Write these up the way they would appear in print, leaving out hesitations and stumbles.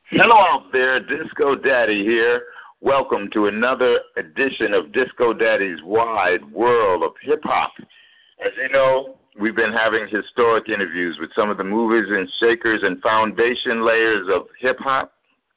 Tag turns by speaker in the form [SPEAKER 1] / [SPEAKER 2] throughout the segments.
[SPEAKER 1] Hello out there, Disco Daddy here. Welcome to another edition of Disco Daddy's Wide World of Hip Hop. As you know, we've been having historic interviews with some of the movers and shakers and foundation layers of hip hop.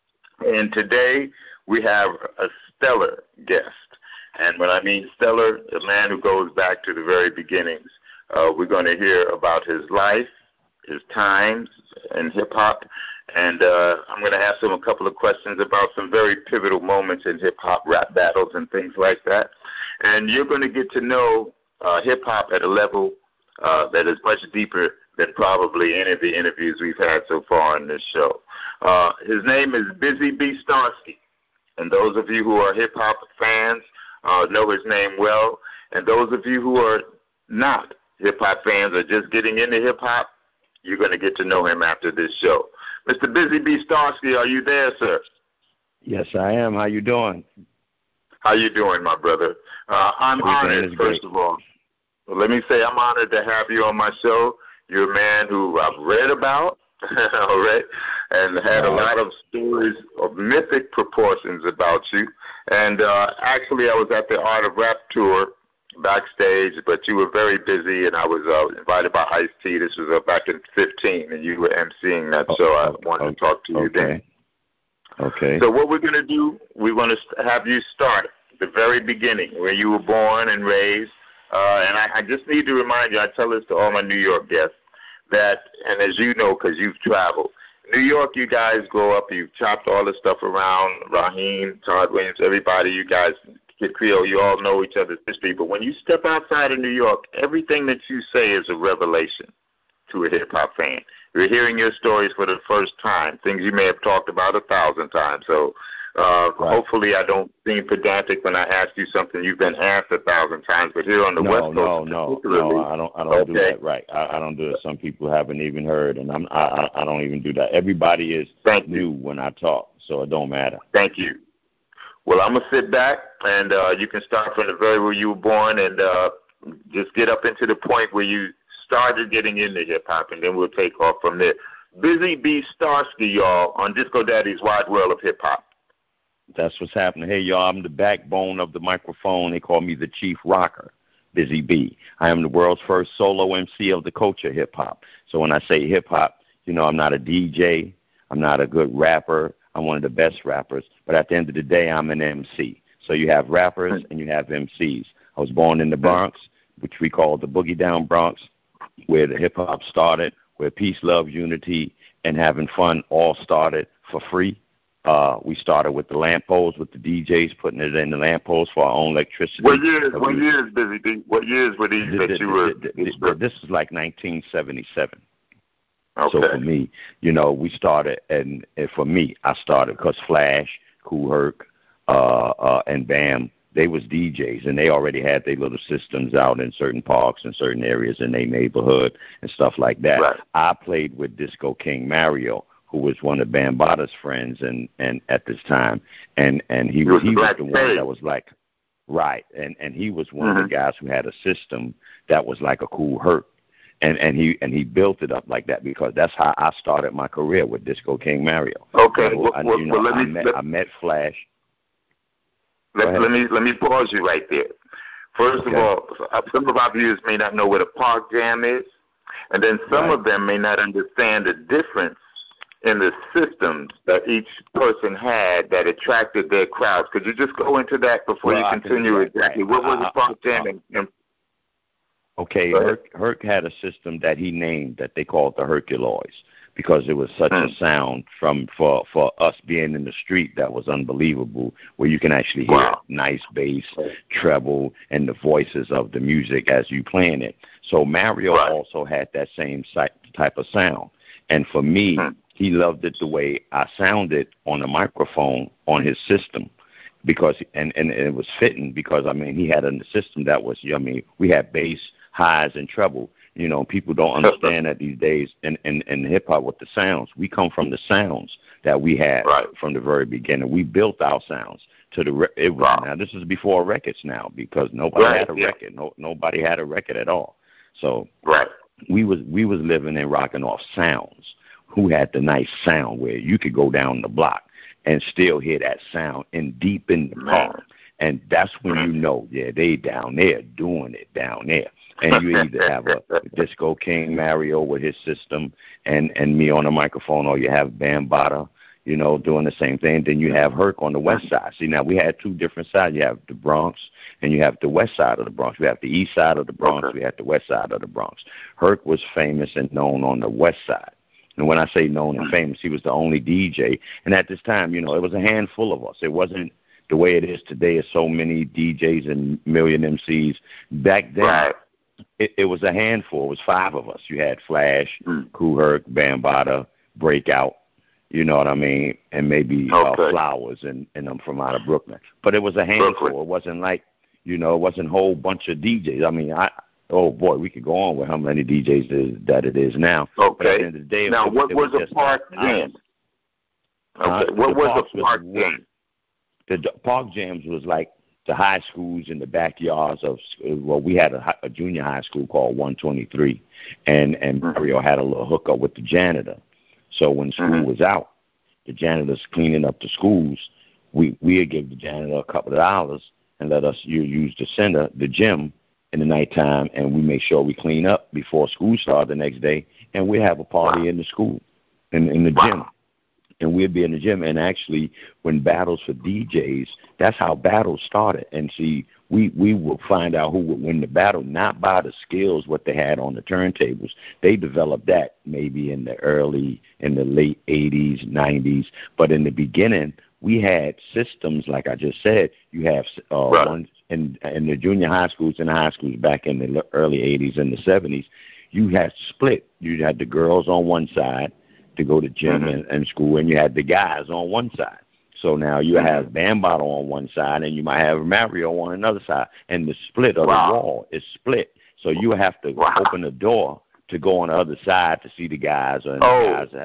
[SPEAKER 1] And today we have a stellar guest. And when I mean stellar, a man who goes back to the very beginnings. We're going to hear about his life, his times in hip hop. And I'm going to ask him a couple of questions about some very pivotal moments in hip-hop rap battles and things like that. And you're going to get to know hip-hop at a level that is much deeper than probably any of the interviews we've had so far on this show. His name is Busy B. Starski. And those of you who are hip-hop fans know his name well. And those of you who are not hip-hop fans or just getting into hip-hop, you're going to get to know him after this show. Mr. Busy B. Starski, are you there, sir?
[SPEAKER 2] Yes, I am. How you doing?
[SPEAKER 1] How you doing, my brother? I'm honored, first of all. Well, let me say I'm honored to have you on my show. You're a man who I've read about, all right, and had a lot of stories of mythic proportions about you. And actually, I was at the Art of Rap tour backstage, but you were very busy, and I was invited by Ice-T. This was back in 2015, and you were emceeing that show. I wanted to talk to you then.
[SPEAKER 2] Okay.
[SPEAKER 1] So what we're going to do, we want to have you start at the very beginning, where you were born and raised. And I just need to remind you, I tell this to all my New York guests, that, and as you know, because you've traveled, New York, you guys grow up, you've chopped all this stuff around, Raheem, Todd Williams, everybody, you guys Kid Creole, you all know each other's history, but when you step outside of New York, everything that you say is a revelation to a hip-hop fan. You're hearing your stories for the first time, things you may have talked about 1,000 times. So hopefully I don't seem pedantic when I ask you something you've been asked 1,000 times, but here on the West Coast,
[SPEAKER 2] no, I don't do that right. I don't do it. Some people haven't even heard, and I don't even do that. Everybody is new when I talk, so it don't matter.
[SPEAKER 1] Thank you. Well, I'm going to sit back, and you can start from the very where you were born and just get up into the point where you started getting into hip-hop, and then we'll take off from there. Busy B. Starski, y'all, on Disco Daddy's Wide World of Hip-Hop.
[SPEAKER 2] That's what's happening. Hey, y'all, I'm the backbone of the microphone. They call me the Chief Rocker, Busy B. I am the world's first solo MC of the culture hip-hop. So when I say hip-hop, you know, I'm not a DJ. I'm not a good rapper. I'm one of the best rappers, but at the end of the day, I'm an MC. So you have rappers and you have MCs. I was born in the Bronx, which we call the Boogie Down Bronx, where the hip-hop started, where peace, love, unity, and having fun all started for free. We started with the lampposts, with the DJs putting it in the lampposts for our own electricity.
[SPEAKER 1] What years, Busy B? What years were these that you were?
[SPEAKER 2] This is like 1977.
[SPEAKER 1] Okay.
[SPEAKER 2] So for me, you know, we started, and for me, I started because Flash, Kool Herc, and Bam, they was DJs, and they already had their little systems out in certain parks and certain areas in their neighborhood and stuff like that.
[SPEAKER 1] Right.
[SPEAKER 2] I played with Disco King Mario, who was one of Bambaata's friends, and at this time, and he was the one that was like, right, and he was one of the guys who had a system that was like a Kool Herc. And he built it up like that because that's how I started my career with Disco King Mario.
[SPEAKER 1] Okay.
[SPEAKER 2] I met Flash.
[SPEAKER 1] Let me pause you right there. First of all, some of our viewers may not know what a park jam is, and then some of them may not understand the difference in the systems that each person had that attracted their crowds. Could you just go into that before you continue exactly? What was a park jam?
[SPEAKER 2] Okay, Herc had a system that he named that they called the Herculoids because it was such a sound for us being in the street that was unbelievable, where you can actually hear nice bass, treble, and the voices of the music as you playing it. So Mario also had that same type of sound. And for me, he loved it the way I sounded on the microphone on his system. Because and it was fitting because I mean he had a system that was we had bass, highs, and treble. You know, people don't understand that these days in hip hop with the sounds. We come from the sounds that we had from the very beginning. We built our sounds to the now this is before records now because nobody had a record. Nobody had a record at all. So we was living and rocking off sounds. who had the nice sound where you could go down the block and still hear that sound and deep in the park. And that's when you know, yeah, they down there doing it down there. And you either have a Disco King Mario with his system and me on the microphone, or you have Bambaataa, you know, doing the same thing. Then you have Herc on the west side. See, now we had two different sides. You have the Bronx and you have the west side of the Bronx. We have the east side of the Bronx. We have the west side of the Bronx. Herc was famous and known on the west side. And when I say known and famous, he was the only DJ. And at this time, you know, it was a handful of us. It wasn't the way it is today. Is so many DJs and million MCs. Back then, it was a handful. It was 5 of us. You had Flash, Kool Herc, Bambaataa, Breakout, you know what I mean, and maybe Flowers, and I'm from out of Brooklyn. But it was a handful. It wasn't like, you know, it wasn't a whole bunch of DJs. I mean, oh boy, we could go on with how many DJs that it is now.
[SPEAKER 1] Okay.
[SPEAKER 2] But at the end of the day,
[SPEAKER 1] now, what was a park jam? Okay. What was a park jam?
[SPEAKER 2] The park jams was like the high schools in the backyards of, well, we had a junior high school called 123, and Mario had a little hookup with the janitor. So when school was out, the janitor's cleaning up the schools, we'd give the janitor a couple of dollars and let us use the center, the gym, in the nighttime, and we make sure we clean up before school started the next day, and we have a party in the school, in the gym. And we'd be in the gym, and actually, when battles for DJs, that's how battles started. And see, we would find out who would win the battle, not by the skills, what they had on the turntables. They developed that maybe in the late 80s, 90s. But in the beginning, we had systems, like I just said. You have one in the junior high schools and high schools back in the early 80s and the 70s. You had split. You had the girls on one side to go to gym and school, and you had the guys on one side. So now you have Bambaataa on one side, and you might have Mario on another side, and the split of the wall is split. So you have to open the door to go on the other side to see the guys. And
[SPEAKER 1] that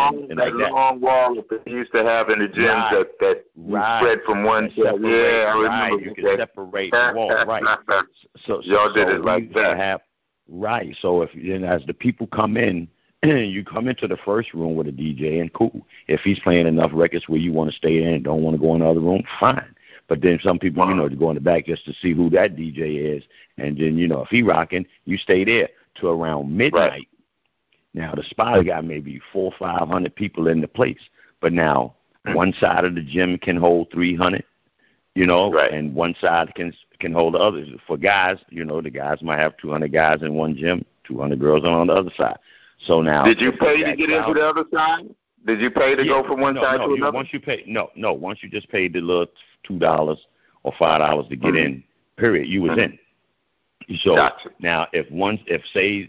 [SPEAKER 1] long wall that they used to have in the gym that spread from one side. Yeah, I remember.
[SPEAKER 2] You can separate the wall, right. So
[SPEAKER 1] y'all did it like that.
[SPEAKER 2] Right. So as the people come in, you come into the first room with a DJ, and cool. If he's playing enough records where you want to stay in and don't want to go in the other room, fine. But then some people, you know, to go in the back just to see who that DJ is. And then, you know, if he rocking, you stay there to around midnight. Right. Now, the spot got maybe 400 or 500 people in the place. But now, one side of the gym can hold 300, you know, and one side can hold the others. For guys, you know, the guys might have 200 guys in one gym, 200 girls on the other side. So now,
[SPEAKER 1] did you pay to get into the other side? Did you pay to go from one side to another?
[SPEAKER 2] Once you pay, once you just paid the little $2 or $5 to get in, period, you was in. So now, if say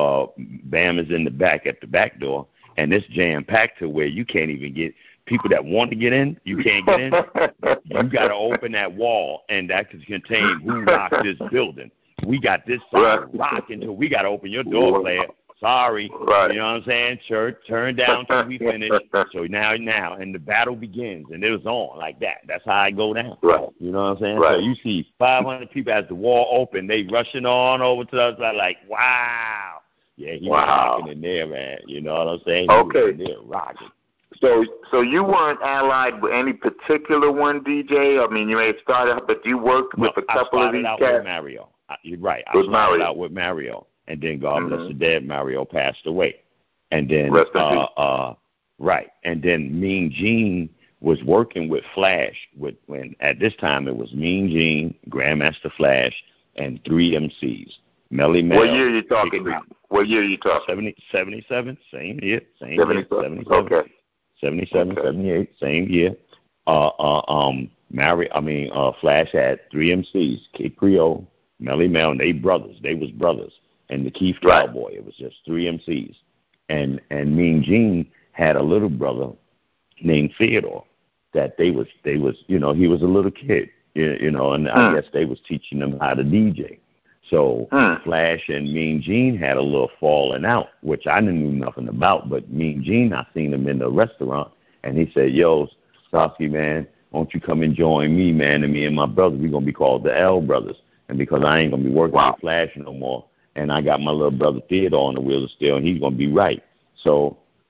[SPEAKER 2] Bam is in the back at the back door, and it's jam packed to where you can't even get people that want to get in, you can't get in. You got to open that wall, and that can contain who rocks this building. We got this side rocking, so we got to open your door, player. Sorry, you know what I'm saying? Church, turn down till we finish. So now, and the battle begins, and it was on like that. That's how I go down.
[SPEAKER 1] Right.
[SPEAKER 2] You know what I'm saying? So you see 500 people as the wall open, they rushing on over to the other side like, wow. Yeah, he was rocking in there, man. You know what I'm saying? He was in there rocking.
[SPEAKER 1] So you weren't allied with any particular one DJ? I mean, you may have started, but you worked with a couple of these cats?
[SPEAKER 2] I started out with Mario. You're right. I started out with Mario. And then God bless the dead, Mario passed away. And then and then Mean Gene was working with Flash when at this time it was Mean Gene, Grandmaster Flash, and 3 MCs. Melly Mel.
[SPEAKER 1] What year are you talking about?
[SPEAKER 2] 77, same year.
[SPEAKER 1] 77. Okay.
[SPEAKER 2] 77, 78, same year. Flash had 3 MCs, Kid Creole, Melly Mel, and they was brothers. And the Keith Cowboy. It was just 3 MCs. And Mean Gene had a little brother named Theodore that they was you know, he was a little kid, you know, and I guess they was teaching him how to DJ. So Flash and Mean Gene had a little falling out, which I didn't know nothing about, but Mean Gene, I seen him in the restaurant, and he said, yo, Starsky, man, won't you come and join me, man, and me and my brother, we're going to be called the L Brothers. And because I ain't going to be working with Flash no more, and I got my little brother Theodore on the wheel of steel, and he's going to be right. So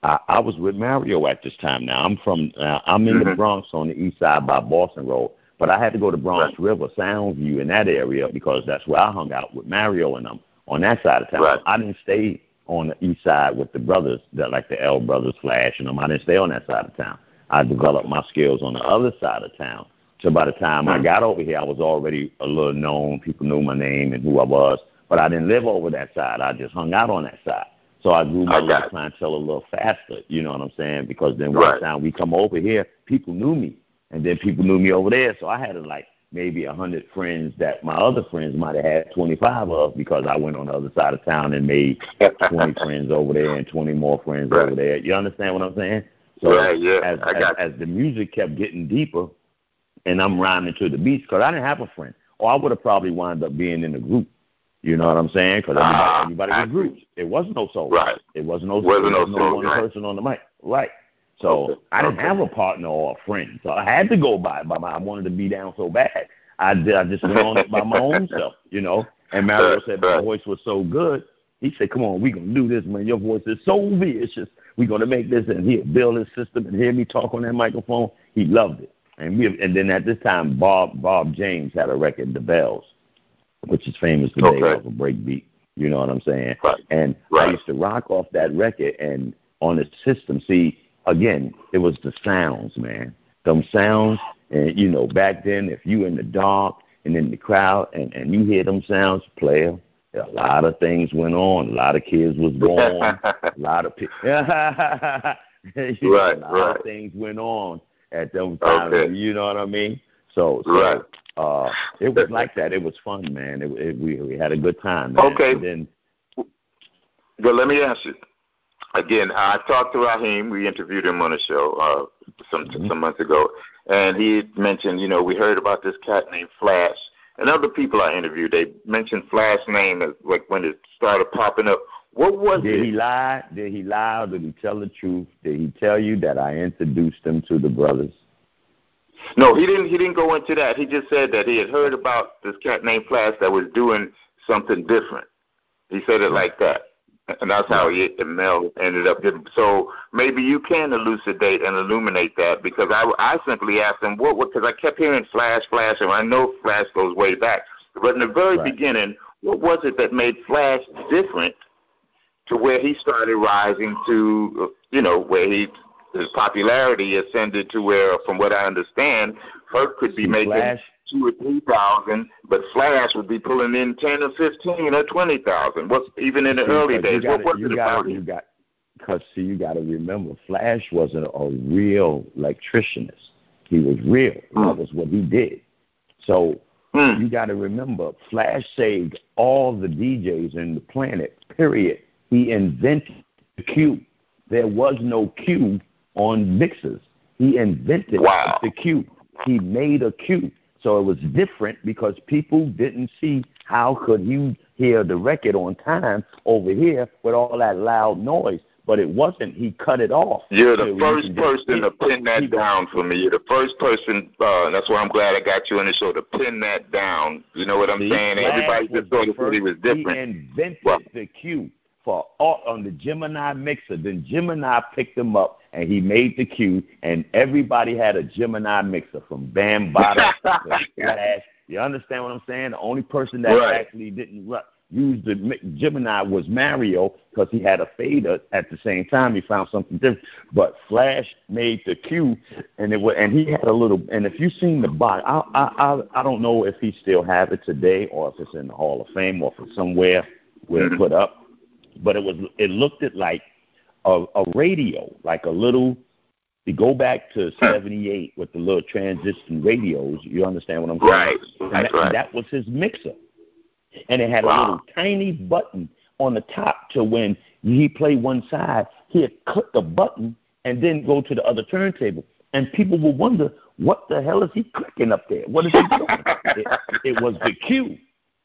[SPEAKER 2] I was with Mario at this time. Now I'm in the Bronx on the east side by Boston Road, but I had to go to Bronx River, Soundview, in that area because that's where I hung out with Mario and them on that side of town.
[SPEAKER 1] Right.
[SPEAKER 2] I didn't stay on the east side with the brothers, that like the L Brothers, Flash, and them. I didn't stay on that side of town. I developed my skills on the other side of town. So by the time I got over here, I was already a little known. People knew my name and who I was, but I didn't live over that side. I just hung out on that side. So I grew my little clientele a little faster, you know what I'm saying? Because then one time we come over here, people knew me, and then people knew me over there. So I had like maybe 100 friends that my other friends might have had 25 of because I went on the other side of town and made 20 friends over there and 20 more friends over there. You understand what I'm saying? So as the music kept getting deeper and I'm rhyming to the beats, because I didn't have a friend, or I would have probably wound up being in a group. You know what I'm saying? Because everybody was groups. It wasn't no solo.
[SPEAKER 1] Right.
[SPEAKER 2] It wasn't no one person on the mic. Right. So I didn't have a partner or a friend. So I had to go by I wanted to be down so bad. I just went on it by my own self, you know. And Mario said my voice was so good. He said, come on, we're going to do this, man. Your voice is so vicious. We're going to make this. And he'll build his system and hear me talk on that microphone. He loved it. And then at this time, Bob James had a record, The Bells, which is famous today off a breakbeat. You know what I'm saying?
[SPEAKER 1] Right.
[SPEAKER 2] And I used to rock off that record and on the system. See, again, it was the sounds, man. Them sounds, and, you know, back then, if you in the dark and in the crowd and you hear them sounds, player, a lot of things went on. A lot of kids was born. A lot of people. A lot of things went on at those times. Okay. You know what I mean? So it was like that. It was fun, man. We had a good time, man.
[SPEAKER 1] Okay.
[SPEAKER 2] And then,
[SPEAKER 1] well, let me ask you. Again, I talked to Raheem. We interviewed him on the show some months ago, and he mentioned, you know, we heard about this cat named Flash. And other people I interviewed, they mentioned Flash's name as, like, when it started popping up. What was it?
[SPEAKER 2] Did he lie? Did he lie or did he tell the truth? Did he tell you that I introduced him to the brothers?
[SPEAKER 1] No, he didn't. He didn't go into that. He just said that he had heard about this cat named Flash that was doing something different. He said it like that, and that's how Mel ended up. So maybe you can elucidate and illuminate that, because I simply asked him what, because I kept hearing Flash, and I know Flash goes way back, but in the very beginning, what was it that made Flash different to where he started rising to, you know, where his popularity ascended to where, from what I understand, Herc could be making
[SPEAKER 2] Flash,
[SPEAKER 1] 2,000 or 3,000, but Flash would be pulling in 10 or 15 or 20,000. What's even in the early days? What was it about him?
[SPEAKER 2] Because you got to remember, Flash wasn't a real electricianist. He was real. That was what he did. So you got to remember, Flash saved all the DJs in the planet. Period. He invented the cue. There was no cue on mixers. He invented the cue. He made a cue. So it was different because people didn't see how could you hear the record on time over here with all that loud noise. But it wasn't. He cut it off.
[SPEAKER 1] You're the first person to pin that down for me. You're the first person. That's why I'm glad I got you on the show to pin that down. You know what I'm saying? Everybody just thought he was different.
[SPEAKER 2] He invented the cue for on the Gemini mixer. Then Gemini picked him up and he made the cue, and everybody had a Gemini mixer from Bambaataa to Flash. You understand what I'm saying? The only person that actually didn't use the Gemini was Mario, because he had a fader at the same time. He found something different. But Flash made the cue, and he had a little. And if you've seen the box, I don't know if he still have it today or if it's in the Hall of Fame or if it's somewhere where it's put up. But it looked like a radio, like a little. You go back to 78 with the little transition radios. You understand what I'm saying?
[SPEAKER 1] Right.
[SPEAKER 2] And that was his mixer. And it had a little tiny button on the top to when he played one side, he'd click a button and then go to the other turntable. And people would wonder, what the hell is he clicking up there? What is he doing? It was the cue.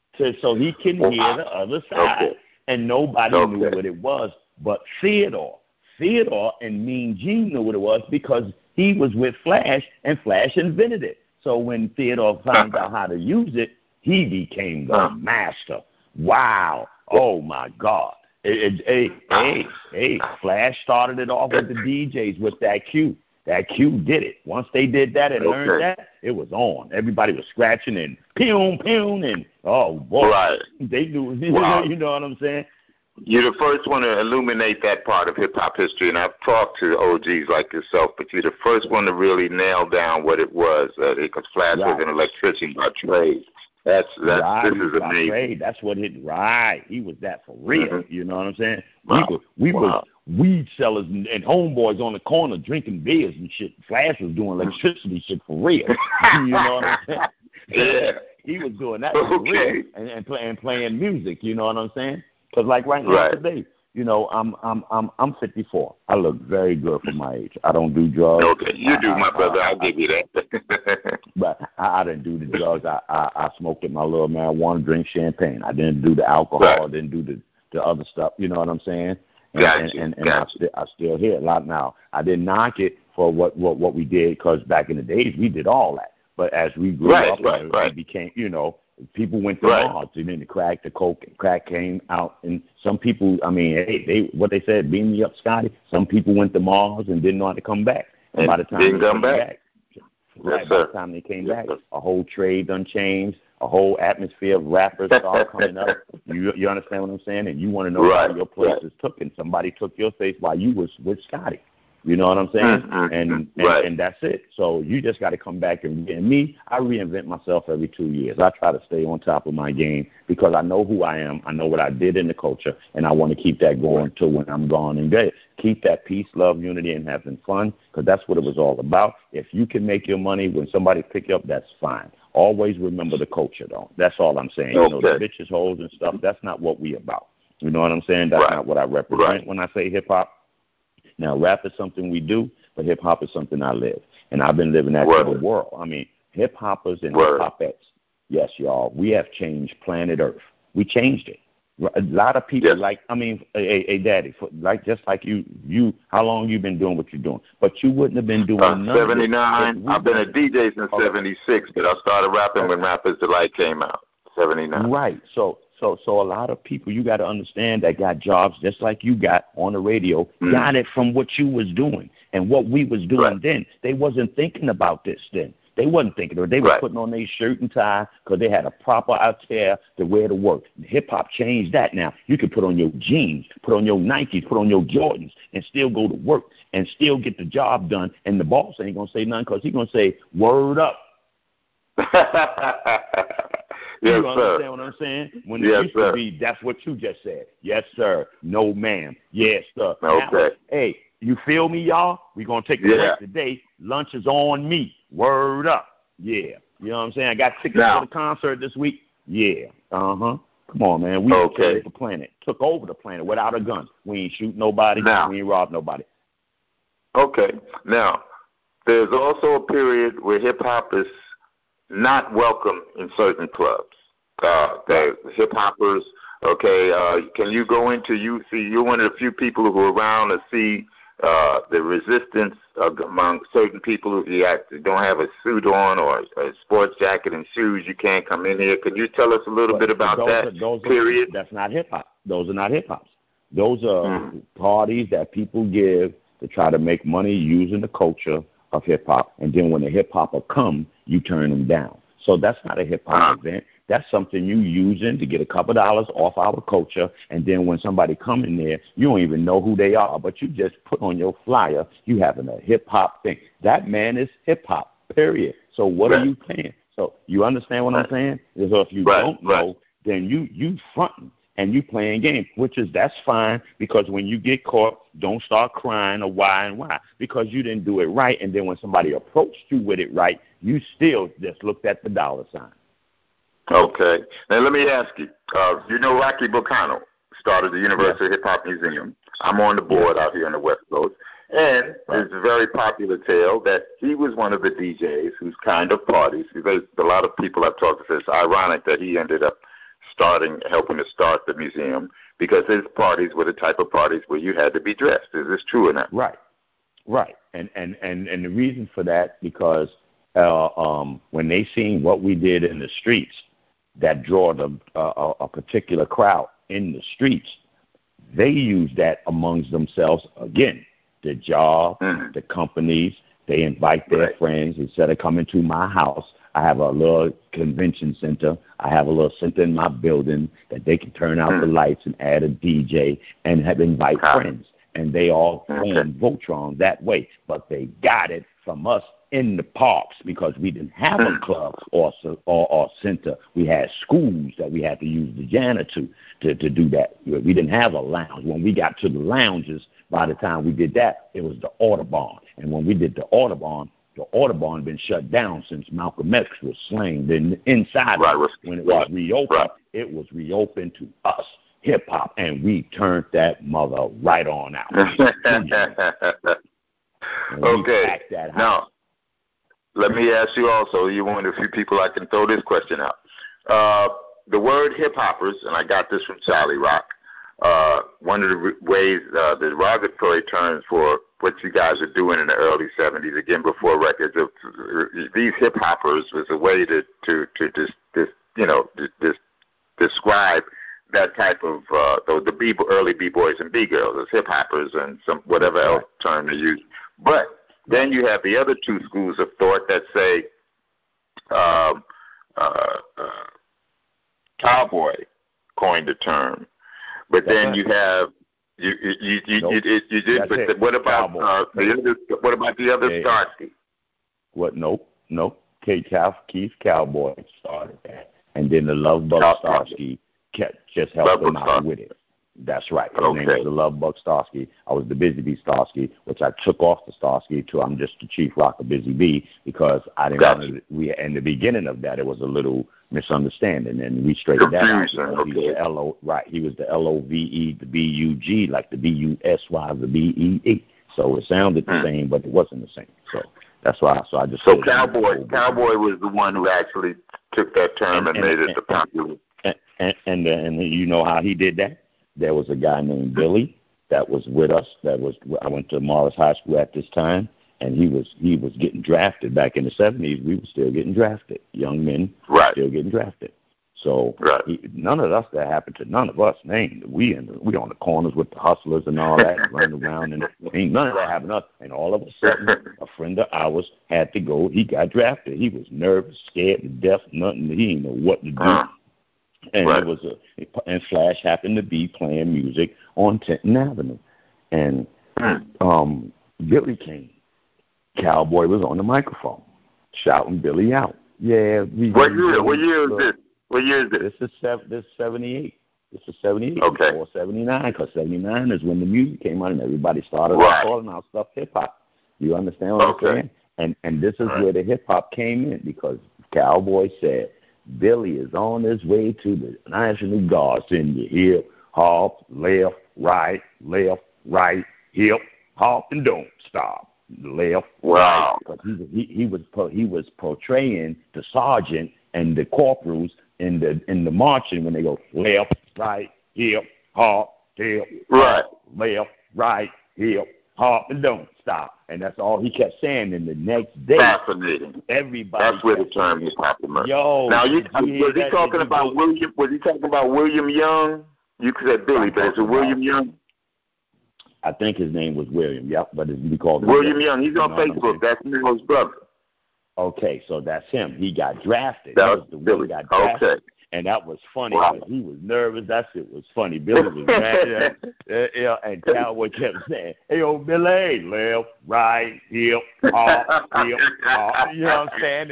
[SPEAKER 2] So he can hear the other side. And nobody knew what it was but Theodore. Theodore and Mean Gene knew what it was because he was with Flash, and Flash invented it. So when Theodore found out how to use it, he became the master. Wow. Oh, my God. Hey, Flash started it off with the DJs with that cue. That cue did it. Once they did that and learned that, it was on. Everybody was scratching and pew, and oh boy, they knew.
[SPEAKER 1] Wow.
[SPEAKER 2] You know what I'm saying?
[SPEAKER 1] You're the first one to illuminate that part of hip-hop history, and I've talked to OGs like yourself, but you're the first one to really nail down what it was, because Flash was an electrician by trade. This is amazing.
[SPEAKER 2] That's what it. Right, he was that for real. Mm-hmm. You know what I'm saying?
[SPEAKER 1] Wow.
[SPEAKER 2] We were weed sellers and homeboys on the corner drinking beers and shit. Flash was doing electricity shit for real. You know what I'm saying?
[SPEAKER 1] Yeah.
[SPEAKER 2] He was doing that for real and playing music. You know what I'm saying? Because like right now today, you know, I'm 54. I look very good for my age. I don't do drugs.
[SPEAKER 1] Okay, you do, my brother. I'll give you that.
[SPEAKER 2] But I didn't do the drugs. I smoked my little marijuana, drink champagne. I didn't do the alcohol. I didn't do the other stuff. You know what I'm saying? And I still hear a lot now. I didn't knock it for what we did, because back in the days we did all that. But as we grew up, we became, you know, people went to Mars, and then the crack came out, and some people, I mean, they said, beam me up, Scotty. Some people went to Mars and didn't know how to come back. And by the time they came back, by the time they came back, a whole trade done changed. A whole atmosphere of rappers started coming up. You understand what I'm saying? And you want to know why your place is took, and somebody took your face while you was with Scotty. You know what I'm saying? And that's it. So you just got to come back and me, I reinvent myself every 2 years. I try to stay on top of my game because I know who I am. I know what I did in the culture, and I want to keep that going till when I'm gone and dead. Keep that peace, love, unity, and having fun, because that's what it was all about. If you can make your money when somebody pick you up, that's fine. Always remember the culture, though. That's all I'm saying. You know, the bitches, hoes, and stuff, that's not what we about. You know what I'm saying? That's not what I represent when I say hip-hop. Now, rap is something we do, but hip-hop is something I live. And I've been living that in the world. I mean, hip-hoppers and hip-hopettes, yes, y'all, we have changed planet Earth. We changed it. A lot of people Daddy, just like you, how long you been doing what you're doing? But you wouldn't have been doing none
[SPEAKER 1] 79. Of this. I've been a DJ since 76, but I started rapping when Rappers Delight came out, 79.
[SPEAKER 2] Right. So a lot of people, you got to understand, that got jobs just like you got on the radio, got it from what you was doing and what we was doing then. They wasn't thinking about this then. They wasn't thinking, or they were putting on their shirt and tie because they had a proper attire to wear to work. Hip-hop changed that now. You can put on your jeans, put on your Nikes, put on your Jordans, and still go to work and still get the job done, and the boss ain't going to say nothing because he's going to say, word up. You understand what I'm saying? When it used to be, that's what you just said. Yes, sir. No, ma'am. Yes, sir.
[SPEAKER 1] Okay.
[SPEAKER 2] Now, hey, you feel me, y'all? We're going to take a break today. Lunch is on me. Word up. Yeah. You know what I'm saying? I got tickets for the concert this week. Yeah. Uh-huh. Come on, man. We killed the planet. Took over the planet without a gun. We ain't shoot nobody. We ain't rob nobody.
[SPEAKER 1] Okay. Now, there's also a period where hip-hop is not welcome in certain clubs. The hip-hoppers, can you go into, you're one of the few people who are around to see the resistance among certain people. If you don't have a suit on or a sports jacket and shoes, you can't come in here. Can you tell us a little bit about that period?
[SPEAKER 2] That's not hip-hop. Those are not hip-hops. Those are parties that people give to try to make money using the culture of hip-hop, and then when the hip-hopper come, you turn them down. So that's not a hip-hop event. That's something you using to get a couple dollars off our culture, and then when somebody come in there, you don't even know who they are, but you just put on your flyer, you having a hip-hop thing. That man is hip-hop, period. So what are you paying? So you understand what I'm saying? So if you don't know, then you fronting and you playing games, that's fine, because when you get caught, don't start crying or why, because you didn't do it right, and then when somebody approached you with it right, you still just looked at the dollar sign.
[SPEAKER 1] Okay. Now, let me ask you. You know Rocky Bucano started the Universal Hip Hop Museum. I'm on the board out here on the West Coast. And it's a very popular tale that he was one of the DJs whose kind of parties, because a lot of people I've talked to, it's ironic that he ended up helping to start the museum, because his parties were the type of parties where you had to be dressed. Is this true or not?
[SPEAKER 2] Right. And the reason for that, because when they seen what we did in the streets, that draw a particular crowd in the streets, they use that amongst themselves. Again, the job, the companies, they invite their friends. Instead of coming to my house, I have a little convention center. I have a little center in my building that they can turn out the lights and add a DJ and invite friends. And they all form Voltron that way. But they got it from us in the parks because we didn't have a club or center. We had schools that we had to use the janitor to do that. We didn't have a lounge. When we got to the lounges, by the time we did that, it was the Audubon. And when we did the Audubon been shut down since Malcolm X was slain. Then inside when it was reopened, it was reopened to us, hip-hop, and we turned that mother right on out.
[SPEAKER 1] Okay. Now, let me ask you also, you're one of the few people I can throw this question out. The word hip-hoppers, and I got this from Charlie Rock, one of the ways, the derogatory terms for what you guys are doing in the early 70s, again, before records, these hip-hoppers was a way to describe that type of, the early B-boys and B-girls as hip-hoppers and some whatever else term they use. But then you have the other two schools of thought that say cowboy coined the term, but then you have you did. But what about what about the other Starsky?
[SPEAKER 2] What? Nope. Keith Cowboy started that, and then the Love Bug Starsky just helped them out with it. That's right. His name was the Love Bug Starsky. I was the Busy Bee Starsky, which I took off the Starsky to I'm just the Chief Rocker Busy Bee because I didn't want to. In the beginning of that, it was a little misunderstanding, and we straightened that out. He was the LOVE, the BUG, like the BUSY, the BEE. So it sounded the same, but it wasn't the same. So that's why. So I just. So Cowboy
[SPEAKER 1] was the one who actually took that term and made it the popular.
[SPEAKER 2] And you know how he did that? There was a guy named Billy that was with us. I went to Morris High School at this time, and he was getting drafted back in the 70s. We were still getting drafted. Young men still getting drafted. So none of us that happened to none of us. We on the corners with the hustlers and all that, running around, and ain't none of that happened to us. And all of a sudden, a friend of ours had to go. He got drafted. He was nervous, scared to death, nothing. He didn't know what to do. And it was and Flash happened to be playing music on Tenton Avenue, and Billy came. Cowboy was on the microphone, shouting Billy out. Yeah.
[SPEAKER 1] What year is this? What year is this?
[SPEAKER 2] This is 78. This is 78
[SPEAKER 1] okay.
[SPEAKER 2] Or 79, because 79 is when the music came out and everybody started calling our stuff hip hop. You understand what I'm saying? And this is where the hip hop came in, because Cowboy said, Billy is on his way to the National Guard. Send your hip, hop, left, right, hip, hop, and don't stop. Left, right. Because he was portraying the sergeant and the corporals in the marching when they go left, right, hip, hop, left, right, hip, hop, and don't stop. And that's all he kept saying. And the next day,
[SPEAKER 1] fascinating.
[SPEAKER 2] Everybody.
[SPEAKER 1] That's where the term hip hop emerged. Now, was he talking about William? Was he talking about William Young? You said Billy, but is it William Young?
[SPEAKER 2] I think his name was William. Yep, but we called him
[SPEAKER 1] William Young. He's on Facebook. That's Nero's brother.
[SPEAKER 2] Okay, so that's him. He got drafted.
[SPEAKER 1] That was the Billy.
[SPEAKER 2] Got drafted. Okay. And that was funny. He was nervous. That shit was funny. Billy was mad. And Cowboy kept saying, hey, yo, Billy, left, right, hip, hop, hip, hop. You know what I'm saying?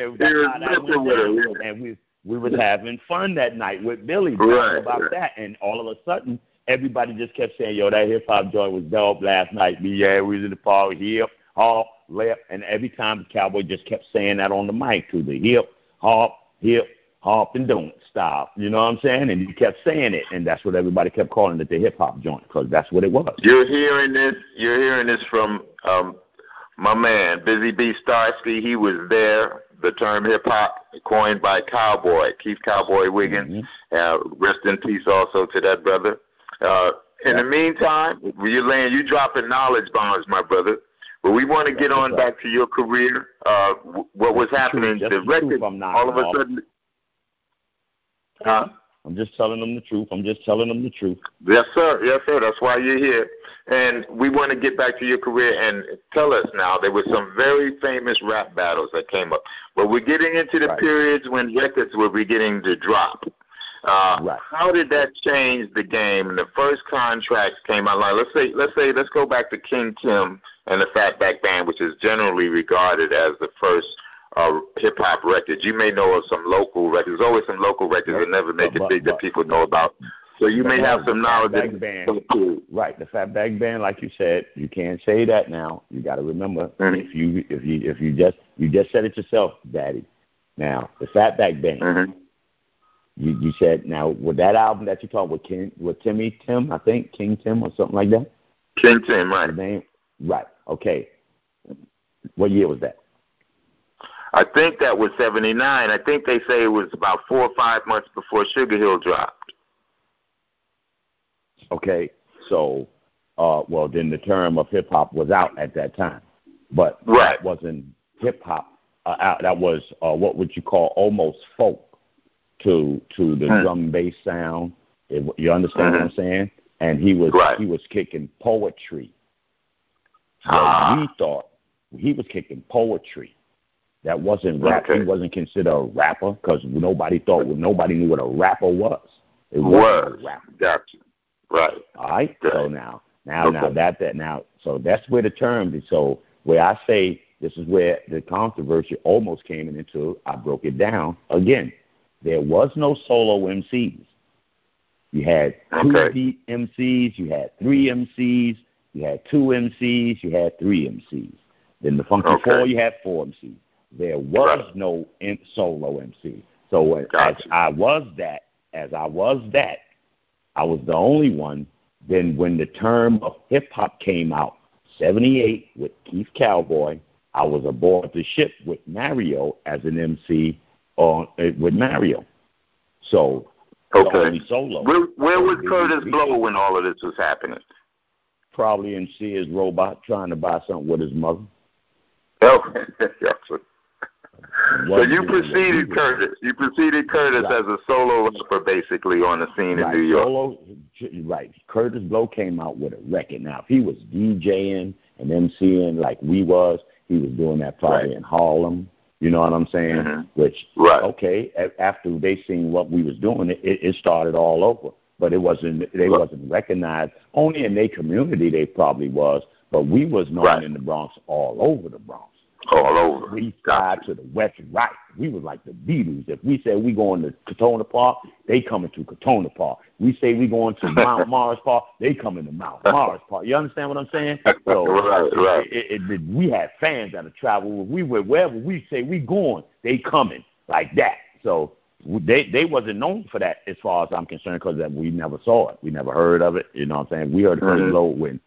[SPEAKER 2] And we was having fun that night with Billy about that. And all of a sudden, everybody just kept saying, yo, that hip-hop joint was dope last night. Yeah, we was in the park, hip, hop, left. And every time, the Cowboy just kept saying that on the mic, to the hip, hop, and don't stop. You know what I'm saying? And he kept saying it, and that's what everybody kept calling it, the hip-hop joint, because that's what it was.
[SPEAKER 1] You're hearing this from my man, Busy Bee Starsky. He was there. The term hip-hop coined by Cowboy, Keith Cowboy Wiggins. Rest in peace also to that brother. In the meantime, you dropping knowledge bombs, my brother. But we want to get on back to your career. What was happening? The record, all of a sudden.
[SPEAKER 2] I'm just telling them the truth.
[SPEAKER 1] Yes, sir. Yes, sir. That's why you're here. And we want to get back to your career and tell us now. There were some very famous rap battles that came up, but we're getting into the periods when records were beginning to drop. How did that change the game? The first contracts came out. Let's go back to King Tim and the Fatback Band, which is generally regarded as the first hip hop records. You may know of some local records. There's always some local records that never make it big that people know about. So you may have some knowledge.
[SPEAKER 2] Right, the Fatback Band, like you said, you can't say that now. You got to remember, if you just said it yourself, Daddy. Now the Fatback Band. You said now with that album that you talked with Timmy Tim, I think King Tim or something like that.
[SPEAKER 1] King Tim, right?
[SPEAKER 2] Name, right. Okay. What year was that?
[SPEAKER 1] I think that was 79. I think they say it was about 4 or 5 months before Sugar Hill dropped.
[SPEAKER 2] Okay. So, well, then the term of hip hop was out at that time, but that wasn't hip hop. That was what would you call almost folk. To the drum and bass sound, you understand what I'm saying? And he was kicking poetry. We thought he was kicking poetry. That wasn't rap. He wasn't considered a rapper because nobody knew what a rapper was. It wasn't a rapper.
[SPEAKER 1] Gotcha. Right.
[SPEAKER 2] All right. So now, so that's where the term is. So where I say this is where the controversy almost came into. I broke it down again. There was no solo MCs. You had 2 beat MCs, you had 3 MCs, you had 2 MCs, you had 3 MCs. Then the Funky Four, you had 4 MCs. There was no solo MC. So as I was that, I was the only one. Then when the term of hip-hop came out, 78 with Keith Cowboy, I was aboard the ship with Mario as an MC with Mario. So, only solo.
[SPEAKER 1] Where was Curtis Blow when all of this was happening?
[SPEAKER 2] Probably in Sears Robot trying to buy something with his mother.
[SPEAKER 1] Oh, gotcha. So you preceded Curtis. You preceded Curtis as a solo rapper, basically, on the scene in New York.
[SPEAKER 2] Curtis Blow came out with a record. Now, if he was DJing and MCing like we was, he was doing that probably in Harlem. You know what I'm saying? Which, after they seen what we was doing, it started all over. But it wasn't, they wasn't recognized. Only in their community they probably was, but we was known in the Bronx all over the Bronx.
[SPEAKER 1] All over.
[SPEAKER 2] We side to the west and right. We was like the Beatles. If we said we going to Katona Park, they coming to Katona Park. We say we going to Mount Morris Park, they coming to Mount Morris Park. You understand what I'm saying? So we had fans that would travel. We were wherever we say we going, they coming like that. So they wasn't known for that as far as I'm concerned because we never saw it. We never heard of it. You know what I'm saying? We heard Curtis Blow when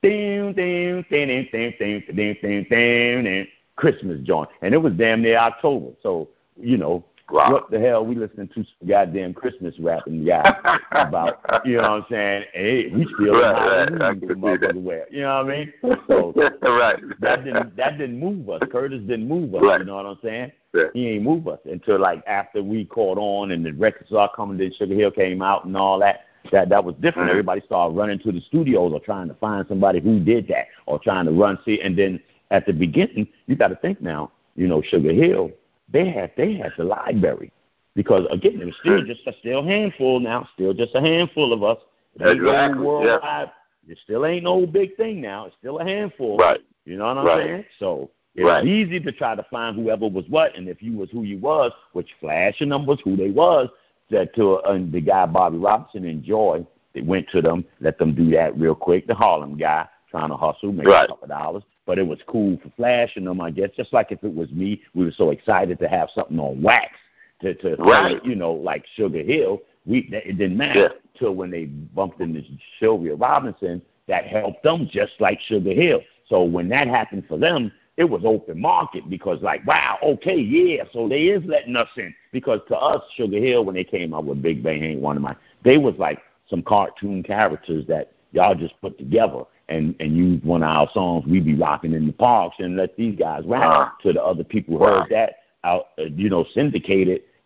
[SPEAKER 2] Christmas joint, and it was damn near October. So, what the hell we listening to some goddamn Christmas rapping guy about, you know what I'm saying? Hey, we still aware. You know what I mean? So that didn't move us. Curtis didn't move us, you know what I'm saying? Yeah. He ain't move us until like after we caught on and the records started coming, then Sugar Hill came out and all that. That was different. Everybody started running to the studios or trying to find somebody who did that or trying to and then at the beginning, you got to think now, Sugar Hill, they had the library because, again, it was still just a handful now, still just a handful of us.
[SPEAKER 1] Exactly.
[SPEAKER 2] Worldwide, it still ain't no big thing now. It's still a handful.
[SPEAKER 1] Right.
[SPEAKER 2] You know what I'm saying? So it's easy to try to find whoever was what, and if you was who you was, which flashing them was who they was, that to the guy Bobby Robinson and Joy, they went to them, let them do that real quick. The Harlem guy trying to hustle, make a couple dollars. But it was cool for flashing them, I guess. Just like if it was me, we were so excited to have something on wax to like Sugar Hill. It didn't matter till when they bumped into Sylvia Robinson. That helped them just like Sugar Hill. So when that happened for them, it was open market because like, wow, okay, yeah, so they is letting us in. Because to us, Sugar Hill, when they came out with Big Bang Ain't One of Mine, they was like some cartoon characters that y'all just put together. And use one of our songs, we be rocking in the parks and let these guys rap to the other people who heard that out, syndicated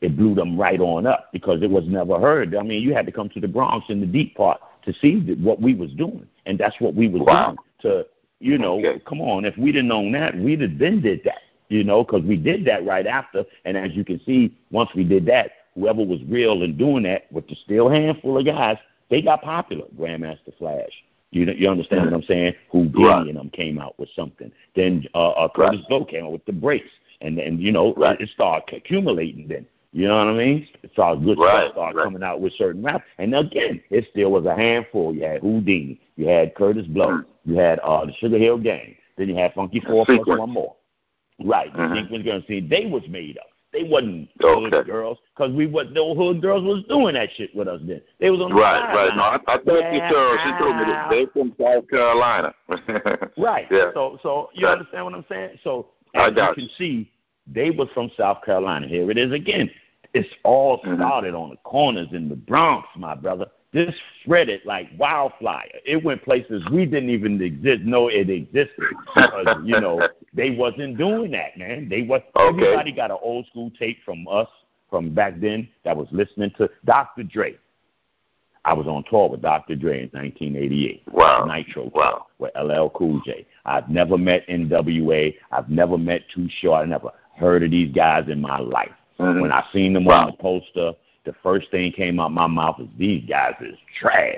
[SPEAKER 2] it blew them right on up because it was never heard. I mean, you had to come to the Bronx in the deep part to see what we was doing, and that's what we was doing. To come on, if we'd have known that, we'd have been did that, because we did that right after. And as you can see, once we did that, whoever was real and doing that with the still handful of guys, they got popular. Grandmaster Flash. You understand what I'm saying? Houdini and them came out with something. Then Curtis Blow came out with the breaks. And it started accumulating then. You know what I mean? It's all good stuff started coming out with certain rap. And again, it still was a handful. You had Houdini. You had Curtis Blow. You had the Sugar Hill Gang. Then you had Funky 4 plus one more. Right. The Sequence Girls. See, they was made up. They wasn't hood girls because no hood girls was doing that shit with us then. They was on the side.
[SPEAKER 1] Right. No, I thought she told me that they from South Carolina.
[SPEAKER 2] Right. Yeah. So you understand what I'm saying? So as you can see, they was from South Carolina. Here it is again. It's all started on the corners in the Bronx, my brother. This spread it like wildfire. It went places we didn't even know it existed because, they wasn't doing that, man. Everybody got an old school tape from us from back then that was listening to Dr. Dre. I was on tour with Dr. Dre in 1988. Wow.
[SPEAKER 1] Nitro
[SPEAKER 2] tour
[SPEAKER 1] with LL Cool J. I've never met NWA. I've never met Too Short. I never heard of these guys in my life. When I seen them on the poster, the first thing came out my mouth is these guys is trash.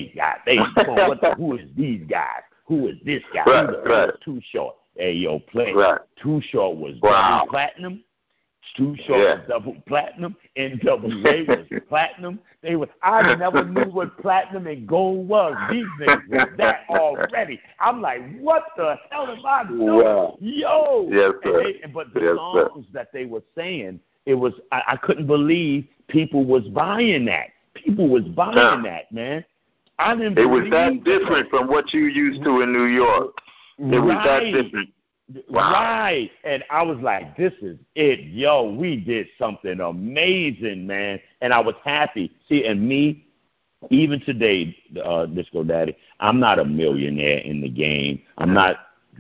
[SPEAKER 1] Who is these guys? Who is this guy? Who's Too Short? Hey, yo, play. Too Short was double platinum. Too Short was double platinum. NWA was platinum. I never knew what platinum and gold was. These niggas was that already. I'm like, what the hell am I doing?
[SPEAKER 2] Wow.
[SPEAKER 1] Yo.
[SPEAKER 2] Yes, sir.
[SPEAKER 1] But the songs that they were saying, it was I couldn't believe people was buying that. People was buying that, man. I didn't believe
[SPEAKER 2] it was that different from what you used to in New York. It was that different. Wow.
[SPEAKER 1] Right. And I was like, this is it. Yo, we did something amazing, man. And I was happy. See, and me, even today, Disco Daddy, I'm not a millionaire in the game. I'm not,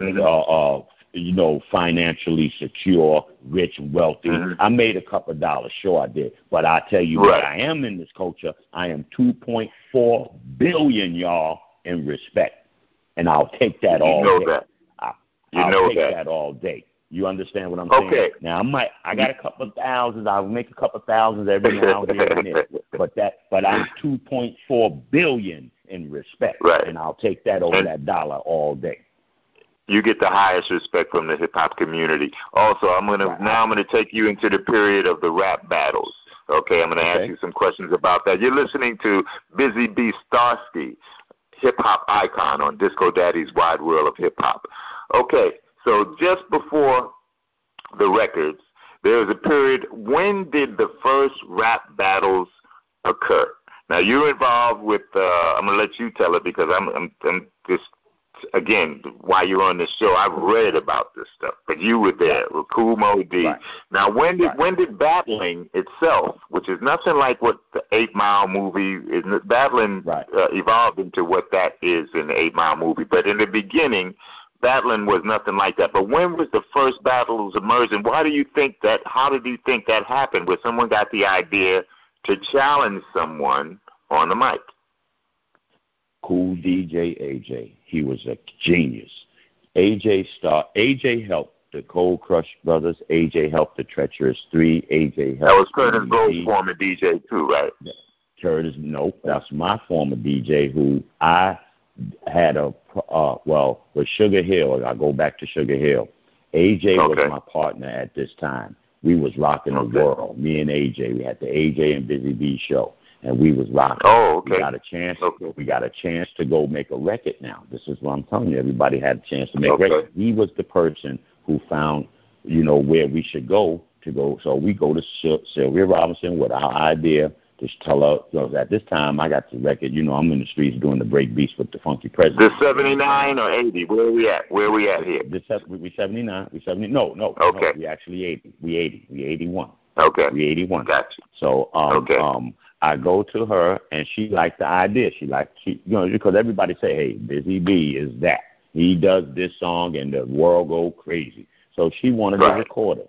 [SPEAKER 1] financially secure, rich, wealthy. I made a couple of dollars. Sure, I did. But I tell you what I am in this culture. I am 2.4 billion, y'all, in respect. And I'll take that all day. I'll take that all day. You understand what I'm saying?
[SPEAKER 2] Okay.
[SPEAKER 1] Now I got a couple of thousands. I'll make a couple of thousands every now and then. But I'm 2.4 billion in respect.
[SPEAKER 2] Right.
[SPEAKER 1] And I'll take that over that dollar all day.
[SPEAKER 2] You get the highest respect from the hip hop community. Also, I'm gonna take you into the period of the rap battles. Okay, I'm gonna ask you some questions about that. You're listening to Busy Bee Starsky, hip hop icon on Disco Daddy's Wide World of Hip Hop. Okay, so just before the records, there was a period. When did the first rap battles occur? Now you're involved with. I'm gonna let you tell it because I'm just. Again, while you're on this show, I've read about this stuff, but you were there with Kool Moe Dee.
[SPEAKER 1] Right.
[SPEAKER 2] Now, when did battling itself, which is nothing like what the 8 Mile movie is, battling evolved into what that is in the 8 Mile movie. But in the beginning, battling was nothing like that. But when was the first battles emerging? How did you think that happened, where someone got the idea to challenge someone on the mic?
[SPEAKER 1] Cool DJ AJ. He was a genius. AJ helped the Cold Crush Brothers. AJ helped the Treacherous Three. AJ helped.
[SPEAKER 2] That was Curtis Blow's former DJ too, right?
[SPEAKER 1] Curtis, nope. That's my former DJ who I had with Sugar Hill. I go back to Sugar Hill. AJ was my partner at this time. We was rocking the world. Me and AJ. We had the AJ and Busy Bee show. And we was rocking.
[SPEAKER 2] Oh, okay.
[SPEAKER 1] We got a chance. We got a chance to go make a record now. This is what I'm telling you. Everybody had a chance to make a record. He was the person who found, where we should go to go. So we go to Sylvia Robinson with our idea to tell her. Because at this time, I got the record. I'm in the streets doing the break beats with the Funky President.
[SPEAKER 2] This 79 or 80? Where are we at? Where are we at here?
[SPEAKER 1] We 79. We 70. No.
[SPEAKER 2] Okay.
[SPEAKER 1] No, we actually 80. We 80. We 81.
[SPEAKER 2] Okay.
[SPEAKER 1] We 81.
[SPEAKER 2] Gotcha.
[SPEAKER 1] So I go to her, and she liked the idea. Because everybody say, hey, Busy Bee is that. He does this song, and the world go crazy. So she wanted to record it.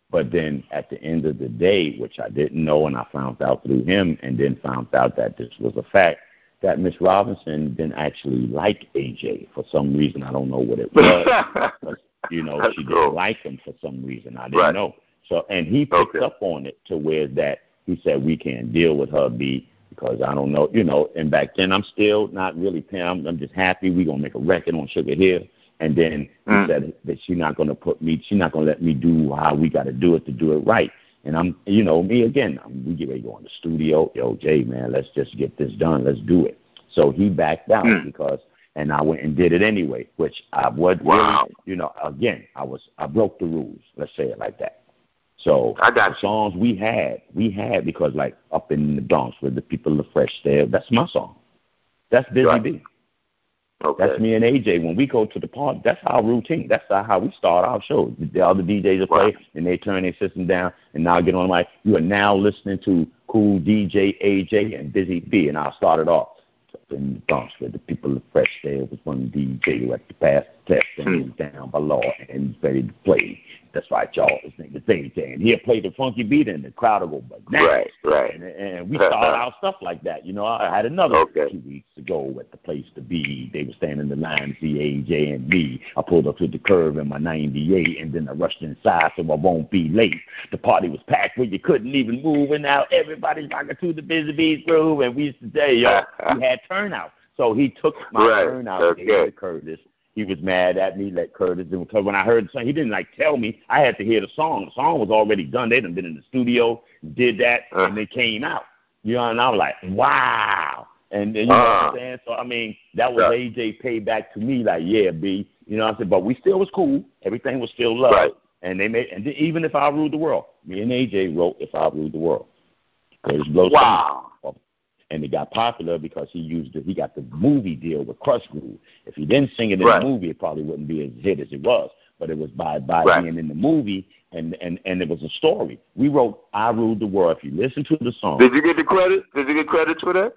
[SPEAKER 2] But then at the end of the day, which I didn't know, and I found out through him, and then found out that this was a fact, that Miss Robinson didn't actually like AJ for some reason. I don't know what it was. But, you know, she didn't like him for some reason. I didn't know. So, and he picked up on it to where that he said, we can't deal with her, B, because I don't know, you know. And back then, I'm still not really paying. I'm just happy we're going to make a record on Sugar Hill. And then he said that she's not going to let me do how we got to do it right. And I'm, you know, me again, we get ready to go in the studio. Yo, Jay, man, let's just get this done. Let's do it. So he backed out and I went and did it anyway, which I would really, you know, again, I broke the rules. Let's say it like that. So the songs we had because like up in the Bronx with the people of Fresh Style, that's my song. That's Busy B. Okay. That's me and AJ. When we go to the party, that's our routine. That's how we start our show. The other DJs will play, and they turn their system down, and now get on like, you are now listening to Cool DJ AJ and Busy B, and I'll start it off. In the Bronx where the people of Fresh Style was one DJ who had to pass the test and he's down by law and he's ready to play. That's right, y'all. His name is AJ. And he'll play the funky beat and the crowd will go bananas. Right. And we start our stuff like that. You know, I had another 2 weeks ago at the place to be. They were standing in the line to see AJ and me. I pulled up to the curb in my 98 and then I rushed inside so I won't be late. The party was packed where you couldn't even move and now everybody's rocking to the Busy Bee's groove. And we used to say, yo, we had turnout. So he took my turnout and gave it to Curtis. He was mad at me, let Curtis do it. Because when I heard the song, he didn't, like, tell me. I had to hear the song. The song was already done. They done been in the studio, did that, and they came out. You know, and I was like, wow. And you know what I'm saying? So, I mean, that was AJ payback to me, like, yeah, B. You know what I'm saying? But we still was cool. Everything was still love. Right. And they made, and even If I Ruled the World, me and AJ wrote If I Ruled the World. Curtis Blow. Wow. And it got popular because he got the movie deal with Krush Groove. If he didn't sing it in the movie, it probably wouldn't be as hit as it was. But it was by being in the movie, and it was a story. We wrote I Ruled the World. If you listen to the song.
[SPEAKER 1] Did you get the credit? Did you get credit for that?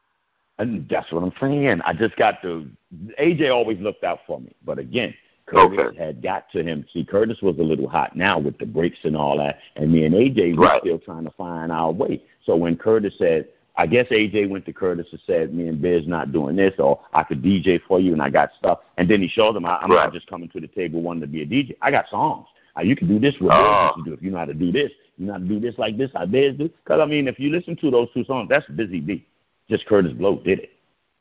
[SPEAKER 2] And that's what I'm saying. I just got AJ always looked out for me. But again, Curtis had got to him. See, Curtis was a little hot now with the breaks and all that. And me and AJ were still trying to find our way. So when Curtis said, I guess AJ went to Curtis and said, me and Biz not doing this, or I could DJ for you and I got stuff. And then he showed him, I'm not just coming to the table wanting to be a DJ. I got songs. You can do this with Biz to do. If you know how to do this, you know how to do this like this, how Biz do. Because, I mean, if you listen to those two songs, that's Busy B. Just Curtis Blow did it.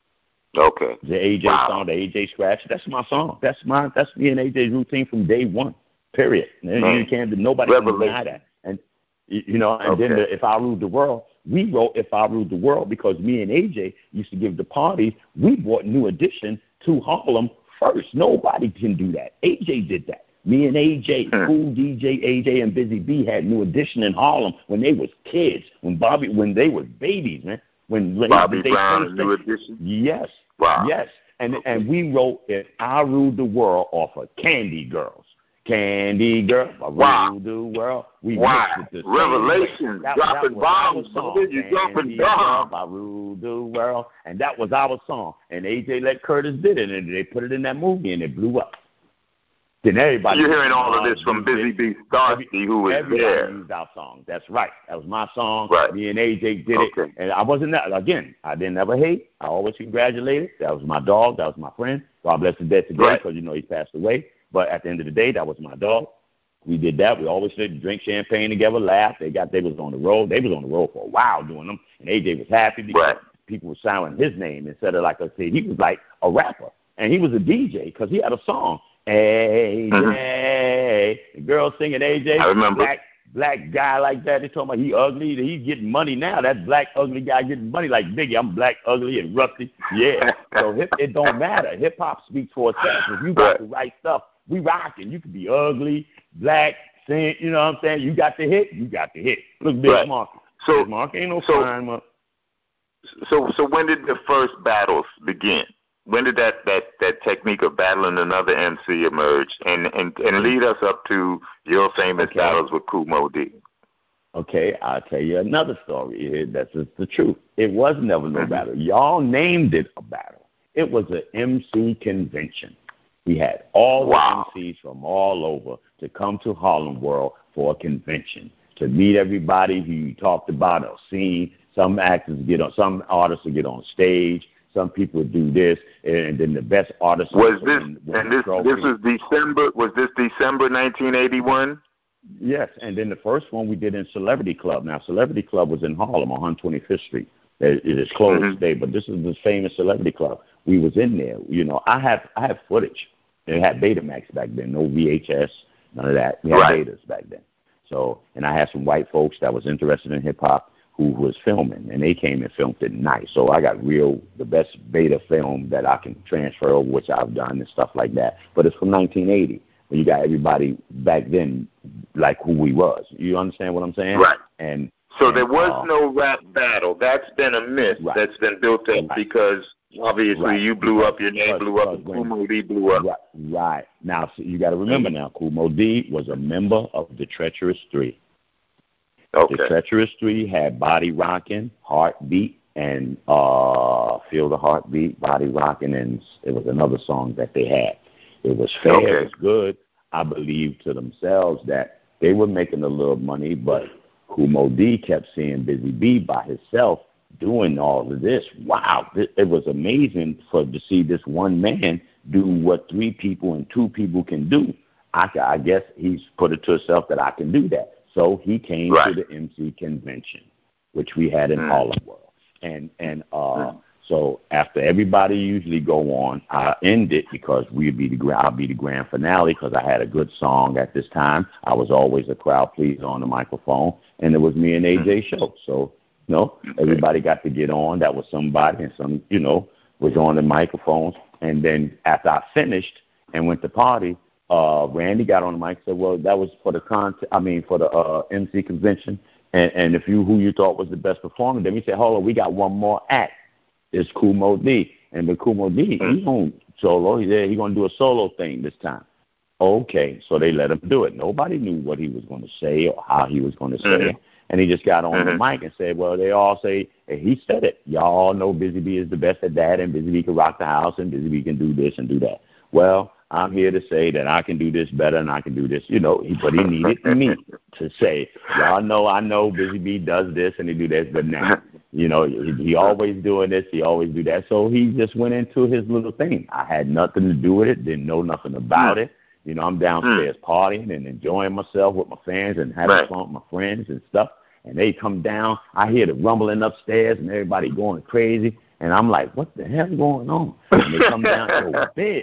[SPEAKER 1] Okay.
[SPEAKER 2] The AJ song, the AJ scratch, that's my song. That's me and AJ's routine from day one, period. You can't, nobody can deny that. And, you know, and then If I Ruled the World, we wrote If I Ruled the World because me and AJ used to give the parties. We brought New Edition to Harlem first. Nobody can do that. AJ did that. Me and AJ, Cool DJ AJ and Busy B had New Edition in Harlem when they was kids, when they were babies, man. When
[SPEAKER 1] Bobby Brown and New Edition?
[SPEAKER 2] Yes. Wow. Yes. And we wrote If I Ruled the World off of Candy Girls. Candy Girl, I Rule the World. We mixed it the
[SPEAKER 1] Revelation, dropping bombs. You dropping bombs.
[SPEAKER 2] I Rule the World, and that was our song. And AJ let Curtis did it, and they put it in that movie, and it blew up. Then everybody.
[SPEAKER 1] You're hearing all of this from Busy B. Starsky, who was there.
[SPEAKER 2] Everybody used our song. That's right. That was my song.
[SPEAKER 1] Right.
[SPEAKER 2] Me and AJ did it, and I wasn't that. Again, I didn't ever hate. I always congratulated. That was my dog. That was my friend. God bless his dead today, because you know he passed away. But at the end of the day, that was my dog. We did that. We always did drink champagne together, laugh. They was on the road. They was on the road for a while doing them. And AJ was happy because people were shouting his name instead of, like I said, he was like a rapper. And he was a DJ because he had a song. AJ. The girl singing AJ.
[SPEAKER 1] I remember.
[SPEAKER 2] Black guy like that. They talking about he ugly. He's getting money now. That black ugly guy getting money like Biggie. I'm black, ugly, and rusty. Yeah. So it don't matter. Hip hop speaks for itself. If you got the right stuff, we rocking. You could be ugly, black, sing. You know what I'm saying? You got the hit. You got the hit. Look, Big Mark.
[SPEAKER 1] So
[SPEAKER 2] Mark ain't no fine Mark.
[SPEAKER 1] So when did the first battles begin? When did that technique of battling another MC emerge and lead us up to your famous battles with Kool Moe Dee?
[SPEAKER 2] Okay, I'll tell you another story. That's just the truth. It was never no battle. Y'all named it a battle. It was an MC convention. We had all the MCs from all over to come to Harlem World for a convention, to meet everybody who you talked about or seen. Some artists will get on stage. Some people do this, and then the best artists
[SPEAKER 1] was December. Was this December 1981?
[SPEAKER 2] Yes, and then the first one we did in Celebrity Club. Now, Celebrity Club was in Harlem on 125th Street. It is closed today, but this is the famous Celebrity Club. We was in there. You know, I have footage. They had Betamax back then, no VHS, none of that. We had Betas back then. So, and I had some white folks that was interested in hip hop who was filming, and they came and filmed it nice. So I got the best beta film that I can transfer over, which I've done and stuff like that. But it's from 1980. When you got everybody back then like who we was. You understand what I'm saying?
[SPEAKER 1] Right. So there was
[SPEAKER 2] uh,
[SPEAKER 1] no rap battle. That's been a myth that's been built up because obviously you blew up, your name blew up, and Kool Moe Dee blew up.
[SPEAKER 2] Right. Now, so you got to remember now, Kool Moe Dee was a member of the Treacherous Three.
[SPEAKER 1] Okay.
[SPEAKER 2] The Treacherous Three had Body Rockin', Heartbeat, and Feel the Heartbeat, Body Rockin', and it was another song that they had. It was fair, it was good. I believe to themselves that they were making a little money, but Kool Moe Dee kept seeing Busy B by himself doing all of this. Wow, it was amazing to see this one man do what 3 people and 2 people can do. I guess he's put it to himself that I can do that. So he came to the MC convention, which we had in Harlem World. So after everybody usually go on, I end it because I'll be the grand finale because I had a good song at this time. I was always a crowd pleaser on the microphone, and it was me and AJ show. So, everybody got to get on. That was somebody, and some, was on the microphones. And then after I finished and went to party, Randy got on the mic and said, well, that was for the MC convention. And who you thought was the best performer. Then we said, hold on, we got one more act. It's Kool Moe Dee. And with Kool Moe Dee, he going solo. He's going to do a solo thing this time. Okay, so they let him do it. Nobody knew what he was going to say or how he was going to say it. And he just got on the mic and said, well, they all say, and he said it. Y'all all know Busy B is the best at that, and Busy B can rock the house, and Busy B can do this and do that. Well, I'm here to say that I can do this better and I can do this, but he needed me to say, y'all know I know Busy B does this and he do this, but now, he always doing this, he always do that. So he just went into his little thing. I had nothing to do with it, didn't know nothing about it. I'm downstairs partying and enjoying myself with my fans and having fun with my friends and stuff. And they come down, I hear the rumbling upstairs and everybody going crazy. And I'm like, what the hell going on? And they come down,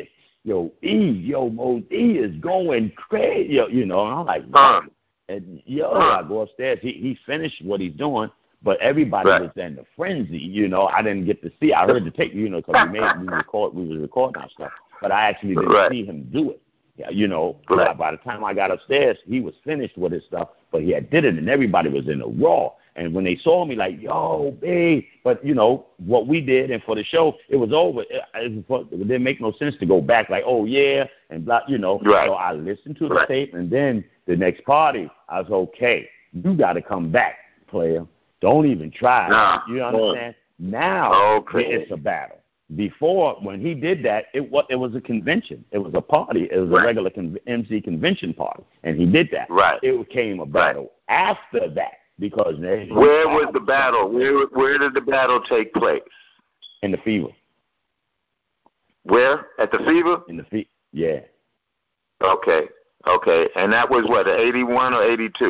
[SPEAKER 2] Moe Dee is going crazy, and I'm like, and I go upstairs. He finished what he's doing, but everybody was in the frenzy, I didn't get to see. I heard the tape, because we was recording our stuff, but I actually didn't see him do it. By the time I got upstairs, he was finished with his stuff, but he had did it, and everybody was in a raw. And when they saw me, like, yo, babe, but, what we did, and for the show, it was over. It didn't make no sense to go back, like, oh, yeah, and blah, So I listened to the tape, and then the next party, I was, okay, you got to come back, player. Don't even try. You understand? Now it's a battle. Before, when he did that, it was a convention. It was a party. It was a regular MC convention party, and he did that. It became a battle after that. Because where
[SPEAKER 1] was the battle? Where did the battle take place?
[SPEAKER 2] In the Fever.
[SPEAKER 1] Where? At the Fever?
[SPEAKER 2] In the Fever. Yeah.
[SPEAKER 1] Okay. And that was what, 81 or 82?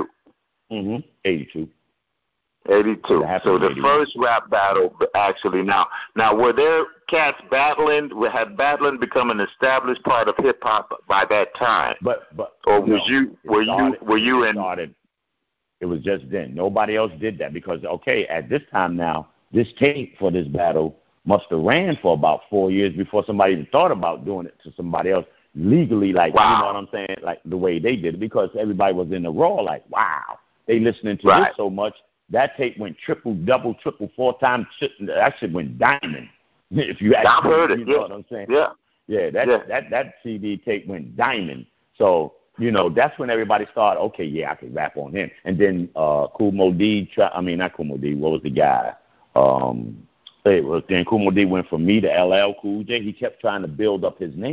[SPEAKER 2] 82.
[SPEAKER 1] 82. So the first rap battle, actually. Now, were there cats battling? Had battling become an established part of hip hop by that time? Or were you in?
[SPEAKER 2] Started. It was just then. Nobody else did that because, at this time now, this tape for this battle must have ran for about 4 years before somebody even thought about doing it to somebody else legally, like, you know what I'm saying, like the way they did it, because everybody was in the raw, like, wow, they listening to this so much. That tape went triple, double, triple, 4 times. That shit went diamond. If you actually,
[SPEAKER 1] I've heard it.
[SPEAKER 2] You know what I'm saying?
[SPEAKER 1] Yeah.
[SPEAKER 2] That CD tape went diamond. So, that's when everybody started, I can rap on him. And then Kool Moe Dee, not Kool Moe Dee, what was the guy? Then Kool Moe Dee went from me to LL Cool J. He kept trying to build up his name.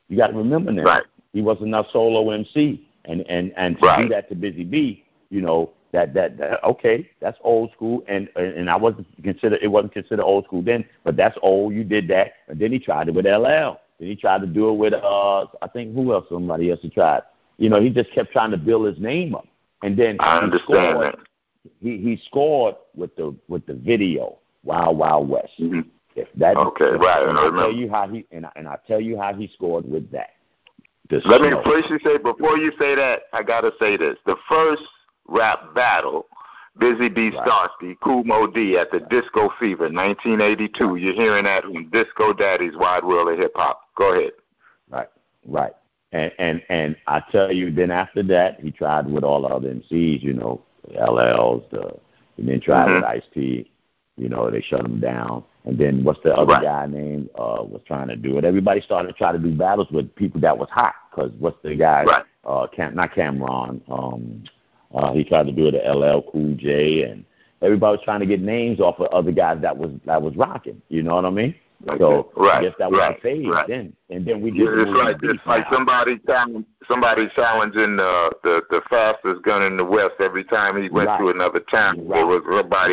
[SPEAKER 2] You got to remember now.
[SPEAKER 1] Right.
[SPEAKER 2] He wasn't a solo MC, and to
[SPEAKER 1] Right.
[SPEAKER 2] do that to Busy B, you know, that okay, that's old school, and I wasn't considered old school then, but that's old. You did that, and then he tried it with LL. Then he tried to do it with I think who else? Somebody else he tried. You know, he just kept trying to build his name up, and then
[SPEAKER 1] I understand that.
[SPEAKER 2] He scored with the video Wild Wild West.
[SPEAKER 1] Mm-hmm.
[SPEAKER 2] If that
[SPEAKER 1] okay, right.
[SPEAKER 2] And I'll tell you how he I'll tell you how he scored with that.
[SPEAKER 1] Let me first before you say that, I gotta say this. The first rap battle, Busy B Starsky, Kool Moe Dee at the Disco Fever, 1982. You're hearing that on Disco Daddy's Wide World of Hip Hop. Go ahead.
[SPEAKER 2] Right. And I tell you, then after that, he tried with all the other MCs, you know, LLs, and then tried with Ice-T. You know, they shut him down. And then what's the other guy named was trying to do it? Everybody started to try to do battles with people that was hot. Because what's the guy? Not Cameron. He tried to do it to LL Cool J, and everybody was trying to get names off of other guys that was rocking. You know what I mean? So I guess that was the phase then. And then we did
[SPEAKER 1] it's like somebody challenging the fastest gun in the West every time he went to another town. There was somebody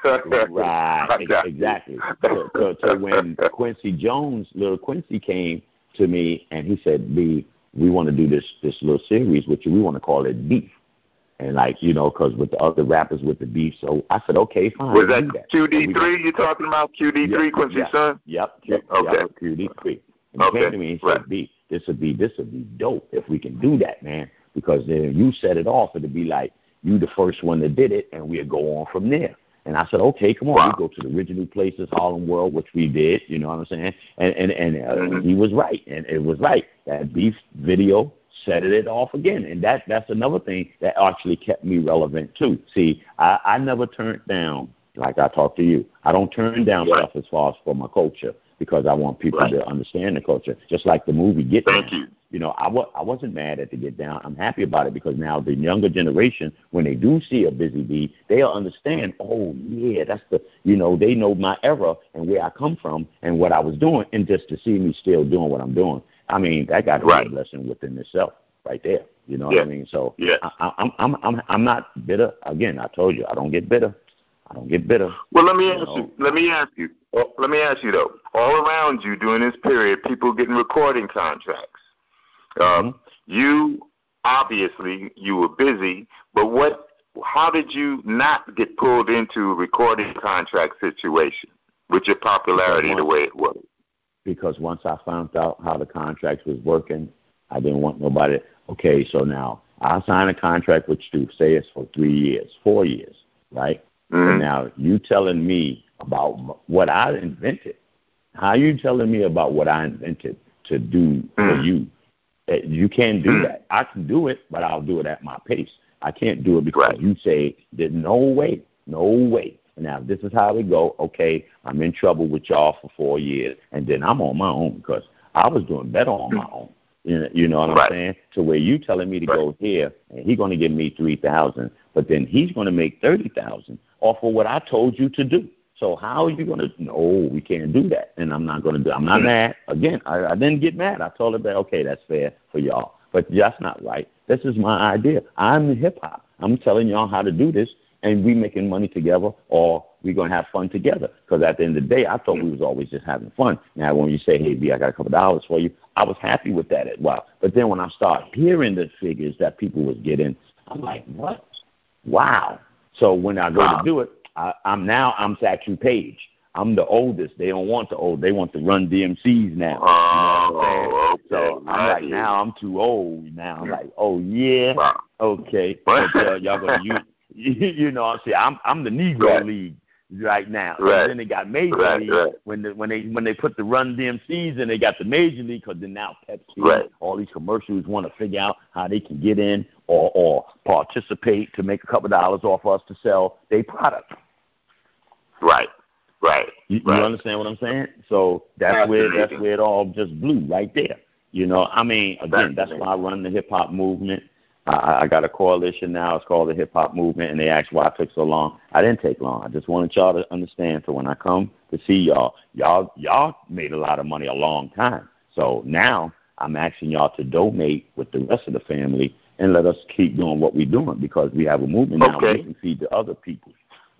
[SPEAKER 2] exactly. So when Quincy Jones, little Quincy came to me and he said, B, we want to do this little series with you. We want to call it Beef. And like, you know, because with the other rappers with the beef, so I said, okay, fine.
[SPEAKER 1] Was that QD3 you're talking about? QD3, Quincy's son?
[SPEAKER 2] Yep. QD3. And he came to me and said, B, this would be dope if we can do that, man. Because then you set it off, it'd be like you the first one that did it, and we'd go on from there. And I said, okay, come on, we go to the original places, Harlem World, which we did, you know what I'm saying? And he was right, and it was right. That beef video set it off again, and that's another thing that actually kept me relevant too. See, I never turned down, like I talked to you. I don't turn down stuff as far as for my culture because I want people to understand the culture. Just like the movie Get Down. You know, I wasn't mad at the Get Down. I'm happy about it because now the younger generation, when they do see a Busy B, they'll understand, oh, yeah, that's they know my era and where I come from and what I was doing, and just to see me still doing what I'm doing. I mean, that got to be a blessing within itself right there. You know what I mean? So I'm not bitter. Again, I told you, I don't get bitter.
[SPEAKER 1] Well, let me ask you though. All around you during this period, people getting recording contracts. You obviously you were busy, but how did you not get pulled into a recording contract situation with your popularity the way it was?
[SPEAKER 2] Because once I found out how the contract was working, I didn't want nobody. Okay, so now I signed a contract with you. Say it's for 4 years, right? And now you telling me about what I invented. How you telling me about what I invented to do for you? You can't do that. I can do it, but I'll do it at my pace. I can't do it because you say there's no way. Now, this is how we go. Okay, I'm in trouble with y'all for 4 years, and then I'm on my own because I was doing better on my own. You know what I'm saying? So where you telling me to go here, and he's going to give me $3,000, but then he's going to make $30,000 off of what I told you to do. So how are you going to? No, we can't do that, and I'm not going to do. I'm not mad. Again, I didn't get mad. I told him that okay, that's fair for y'all, but that's not right. This is my idea. I'm hip hop. I'm telling y'all how to do this. And we making money together, or we gonna have fun together. Because at the end of the day, I thought we was always just having fun. Now, when you say, "Hey, B, I got a couple $2 for you," I was happy with that as well. But then when I start hearing the figures that people was getting, I'm like, "What? Wow!" So when I go to do it, I'm Statue Page. I'm the oldest. They don't want the old. They want the Run DMCs now. You know what I'm saying? So I'm like, now I'm too old. Now I'm like, oh yeah, okay. But y'all gonna use. You know what I'm saying? I'm the Negro League right now. And then they got Major League when they put the Run DMCs and they got the Major League because then now Pepsi, all these commercials want to figure out how they can get in or participate to make a couple $dollars off us to sell their product. Right. You understand what I'm saying? So that's where it all just blew right there. You know, I mean, again, that's why I run the hip hop movement. I got a coalition now. It's called the Hip Hop Movement, and they asked why I took so long. I didn't take long. I just wanted y'all to understand. So when I come to see y'all made a lot of money a long time. So now I'm asking y'all to donate with the rest of the family and let us keep doing what we're doing, because we have a movement now where we can feed the other people.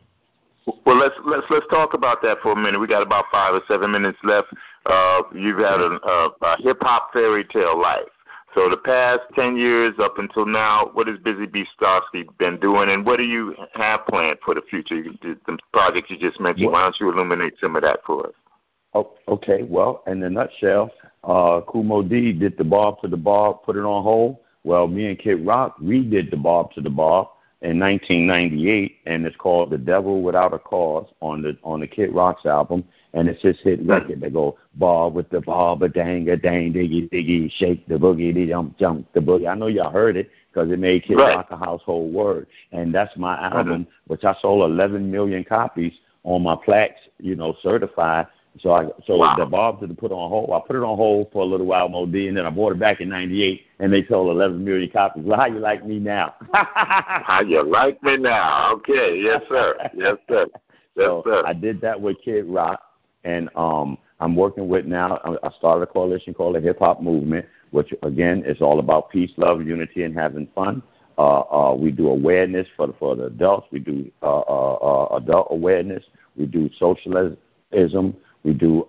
[SPEAKER 1] Well, let's talk about that for a minute. We got about 5 or 7 minutes left. You've had a hip hop fairy tale life. So the past 10 years up until now, what has Busy Bee Starski been doing, and what do you have planned for the future? The projects you just mentioned. Why don't you illuminate some of that for us?
[SPEAKER 2] Oh, okay. Well, in a nutshell, Kumo D did the Bob to the Bob, put it on hold. Well, me and Kid Rock, we did the Bob to the Bob in 1998, and it's called The Devil Without a Cause on the Kid Rock's album, and it's his hit record. They go, Bob with the Bob, a dang, diggy, diggy, shake the boogie, jump the boogie. I know y'all heard it because it made Kid Rock a household word, and that's my album, which I sold 11 million copies on my plaques, certified. So the Bob to put on hold. I put it on hold for a little while, Modi, and then I bought it back in '98, and they sold 11 million copies. Well, how you like me now? How
[SPEAKER 1] you like me now? Okay, yes, sir. Yes, sir. Yes, sir.
[SPEAKER 2] I did that with Kid Rock, and I'm working with now. I started a coalition called the Hip Hop Movement, which again is all about peace, love, unity, and having fun. We do awareness for the adults. We do adult awareness. We do socialism. We do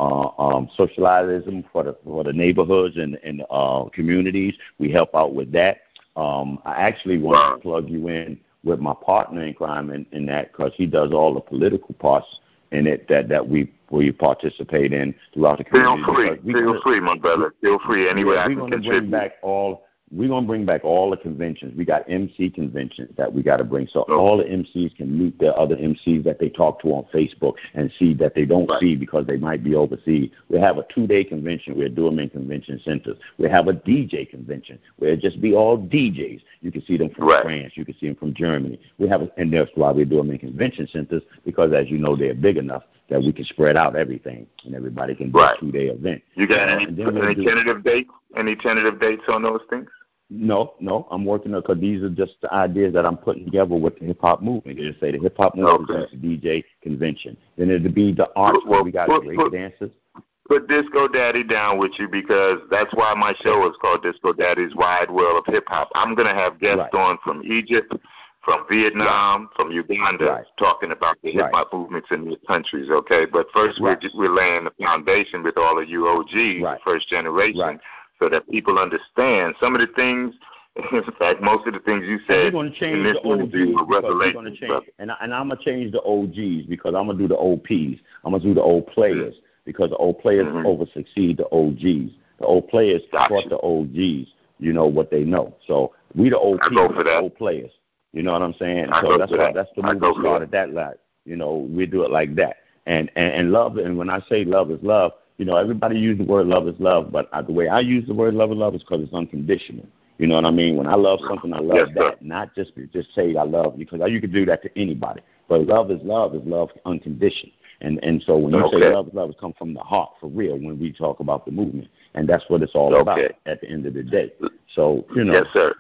[SPEAKER 2] socialism for the neighborhoods and communities. We help out with that. I actually want to plug you in with my partner in crime in that, because he does all the political parts in it that we participate in throughout the community.
[SPEAKER 1] Feel free, my brother. Feel free. Anyway, I can contribute.
[SPEAKER 2] We're going to bring back all the conventions. We got MC conventions that we got to bring, so all the MCs can meet the other MCs that they talk to on Facebook and see that they don't see because they might be overseas. We have a 2-day convention. We'll do them in convention centers. We have a DJ convention where it just be all DJs. You can see them from France. You can see them from Germany. And that's why we do them in convention centers, because, as you know, they're big enough that we can spread out everything and everybody can do a 2-day event.
[SPEAKER 1] You got any tentative dates? Any tentative dates on those things?
[SPEAKER 2] No, I'm working on, because these are just the ideas that I'm putting together with the hip hop movement. They just say the hip hop movement is just a DJ convention. Then it'll be the arts where we got great dancers.
[SPEAKER 1] Put Disco Daddy down with you, because that's why my show is called Disco Daddy's Wide World of Hip Hop. I'm going to have guests on from Egypt, from Vietnam, from Uganda, talking about the hip hop movements in these countries. Okay, but first we're laying the foundation with all of you OGs, the first generation. So that people understand some of the things. In fact, most of the things you said in this interview were revelations.
[SPEAKER 2] And I'm going to change the OGs, because I'm going to do the OPs. I'm going to do the old players, because the old players over succeed the OGs. The old players taught the OGs, what they know. So we the old people, the old players. You know what I'm saying? So that's the movie started that like, we do it like that. And love, and when I say love is love, everybody use the word love is love, but the way I use the word love is love is because it's unconditional. You know what I mean? When I love something, I love that, not just say I love you, because you could do that to anybody. But love is love unconditional. And so when you say love is love, it comes from the heart, for real, when we talk about the movement. And that's what it's all about at the end of the day. So,
[SPEAKER 1] Yes, sir.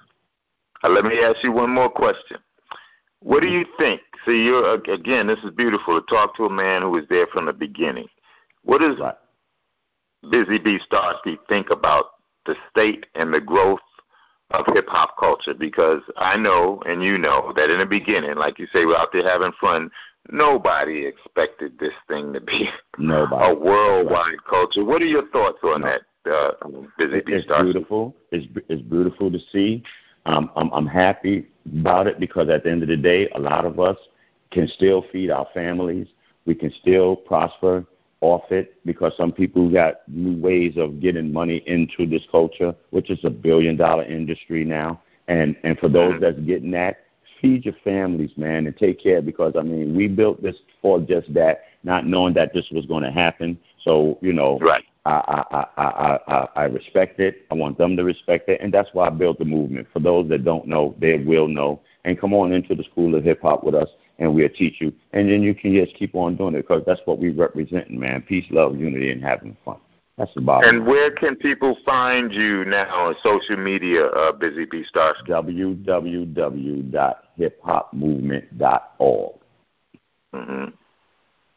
[SPEAKER 1] Let me ask you one more question. What do you think? See, again, this is beautiful to talk to a man who was there from the beginning. What does Busy Bee Starski think about the state and the growth of hip-hop culture? Because I know, and you know, that in the beginning, like you say, we're out there having fun, nobody expected this thing to be a worldwide culture. What are your thoughts on that, Busy Bee Starski?
[SPEAKER 2] Beautiful. It's beautiful to see. I'm happy about it, because at the end of the day, a lot of us can still feed our families. We can still prosper off it, because some people got new ways of getting money into this culture, which is $1 billion industry now. And for those that's getting that, feed your families, man, and take care, because, we built this for just that, not knowing that this was going to happen. So, I respect it. I want them to respect it, and that's why I built the movement. For those that don't know, they will know. And come on into the School of Hip Hop with us, and we'll teach you. And then you can just keep on doing it, because that's what we represent, man. Peace, love, unity, and having fun. That's the bottom line.
[SPEAKER 1] And where can people find you now on social media, Busy Bee Starski?
[SPEAKER 2] www.hiphopmovement.org.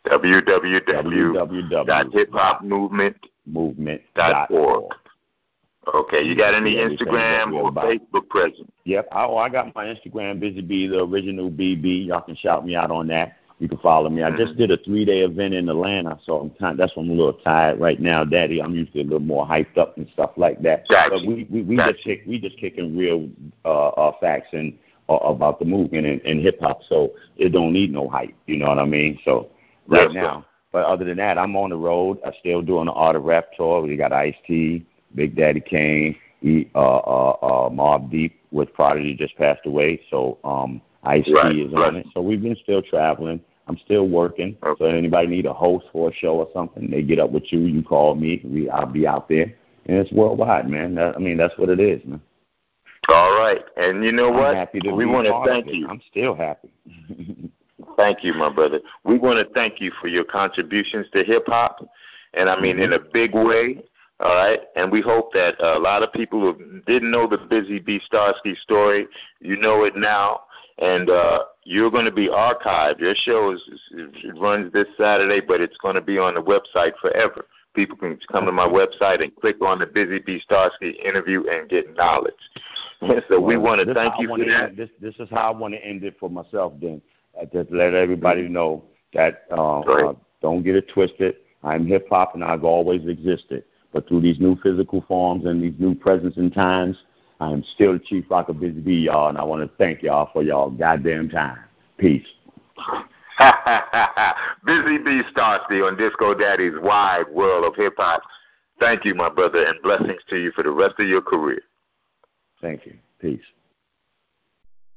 [SPEAKER 1] www.hiphopmovement.org. Okay, you got any Instagram or Facebook presence?
[SPEAKER 2] Yep. I got my Instagram, Busy B, the original BB. Y'all can shout me out on that. You can follow me. I just did a 3-day event in Atlanta, so that's why I'm a little tired right now, Daddy. I'm usually a little more hyped up and stuff like that.
[SPEAKER 1] Gotcha.
[SPEAKER 2] But we just kicking real facts and about the movement and hip hop, so it don't need no hype. You know what I mean? So right now. But other than that, I'm on the road. I'm still doing the Art of Rap tour. We got Ice-T, Big Daddy Kane, Mobb Deep with Prodigy just passed away, so Ice-T is on it. So we've been still traveling. I'm still working. Okay. So if anybody need a host for a show or something, they get up with you. You call me. I'll be out there. And it's worldwide, man. That's what it is, man.
[SPEAKER 1] All right. And you know what?
[SPEAKER 2] We want to thank you. I'm still happy.
[SPEAKER 1] Thank you, my brother. We want to thank you for your contributions to hip-hop, and I mean in a big way. All right, and we hope that a lot of people who didn't know the Busy B. Starski story, you know it now, and you're going to be archived. Your show it runs this Saturday, but it's going to be on the website forever. People can come to my website and click on the Busy B. Starski interview and get knowledge. So we want to thank you for that.
[SPEAKER 2] This is how I want to end it for myself, then. Just let everybody know that don't get it twisted. I'm hip-hop, and I've always existed. But through these new physical forms and these new presents and times, I am still the Chief Rocker Busy B, y'all, and I want to thank y'all for y'all goddamn time. Peace.
[SPEAKER 1] Busy B. Starski on Disco Daddy's Wide World of Hip Hop. Thank you, my brother, and blessings to you for the rest of your career.
[SPEAKER 2] Thank you. Peace.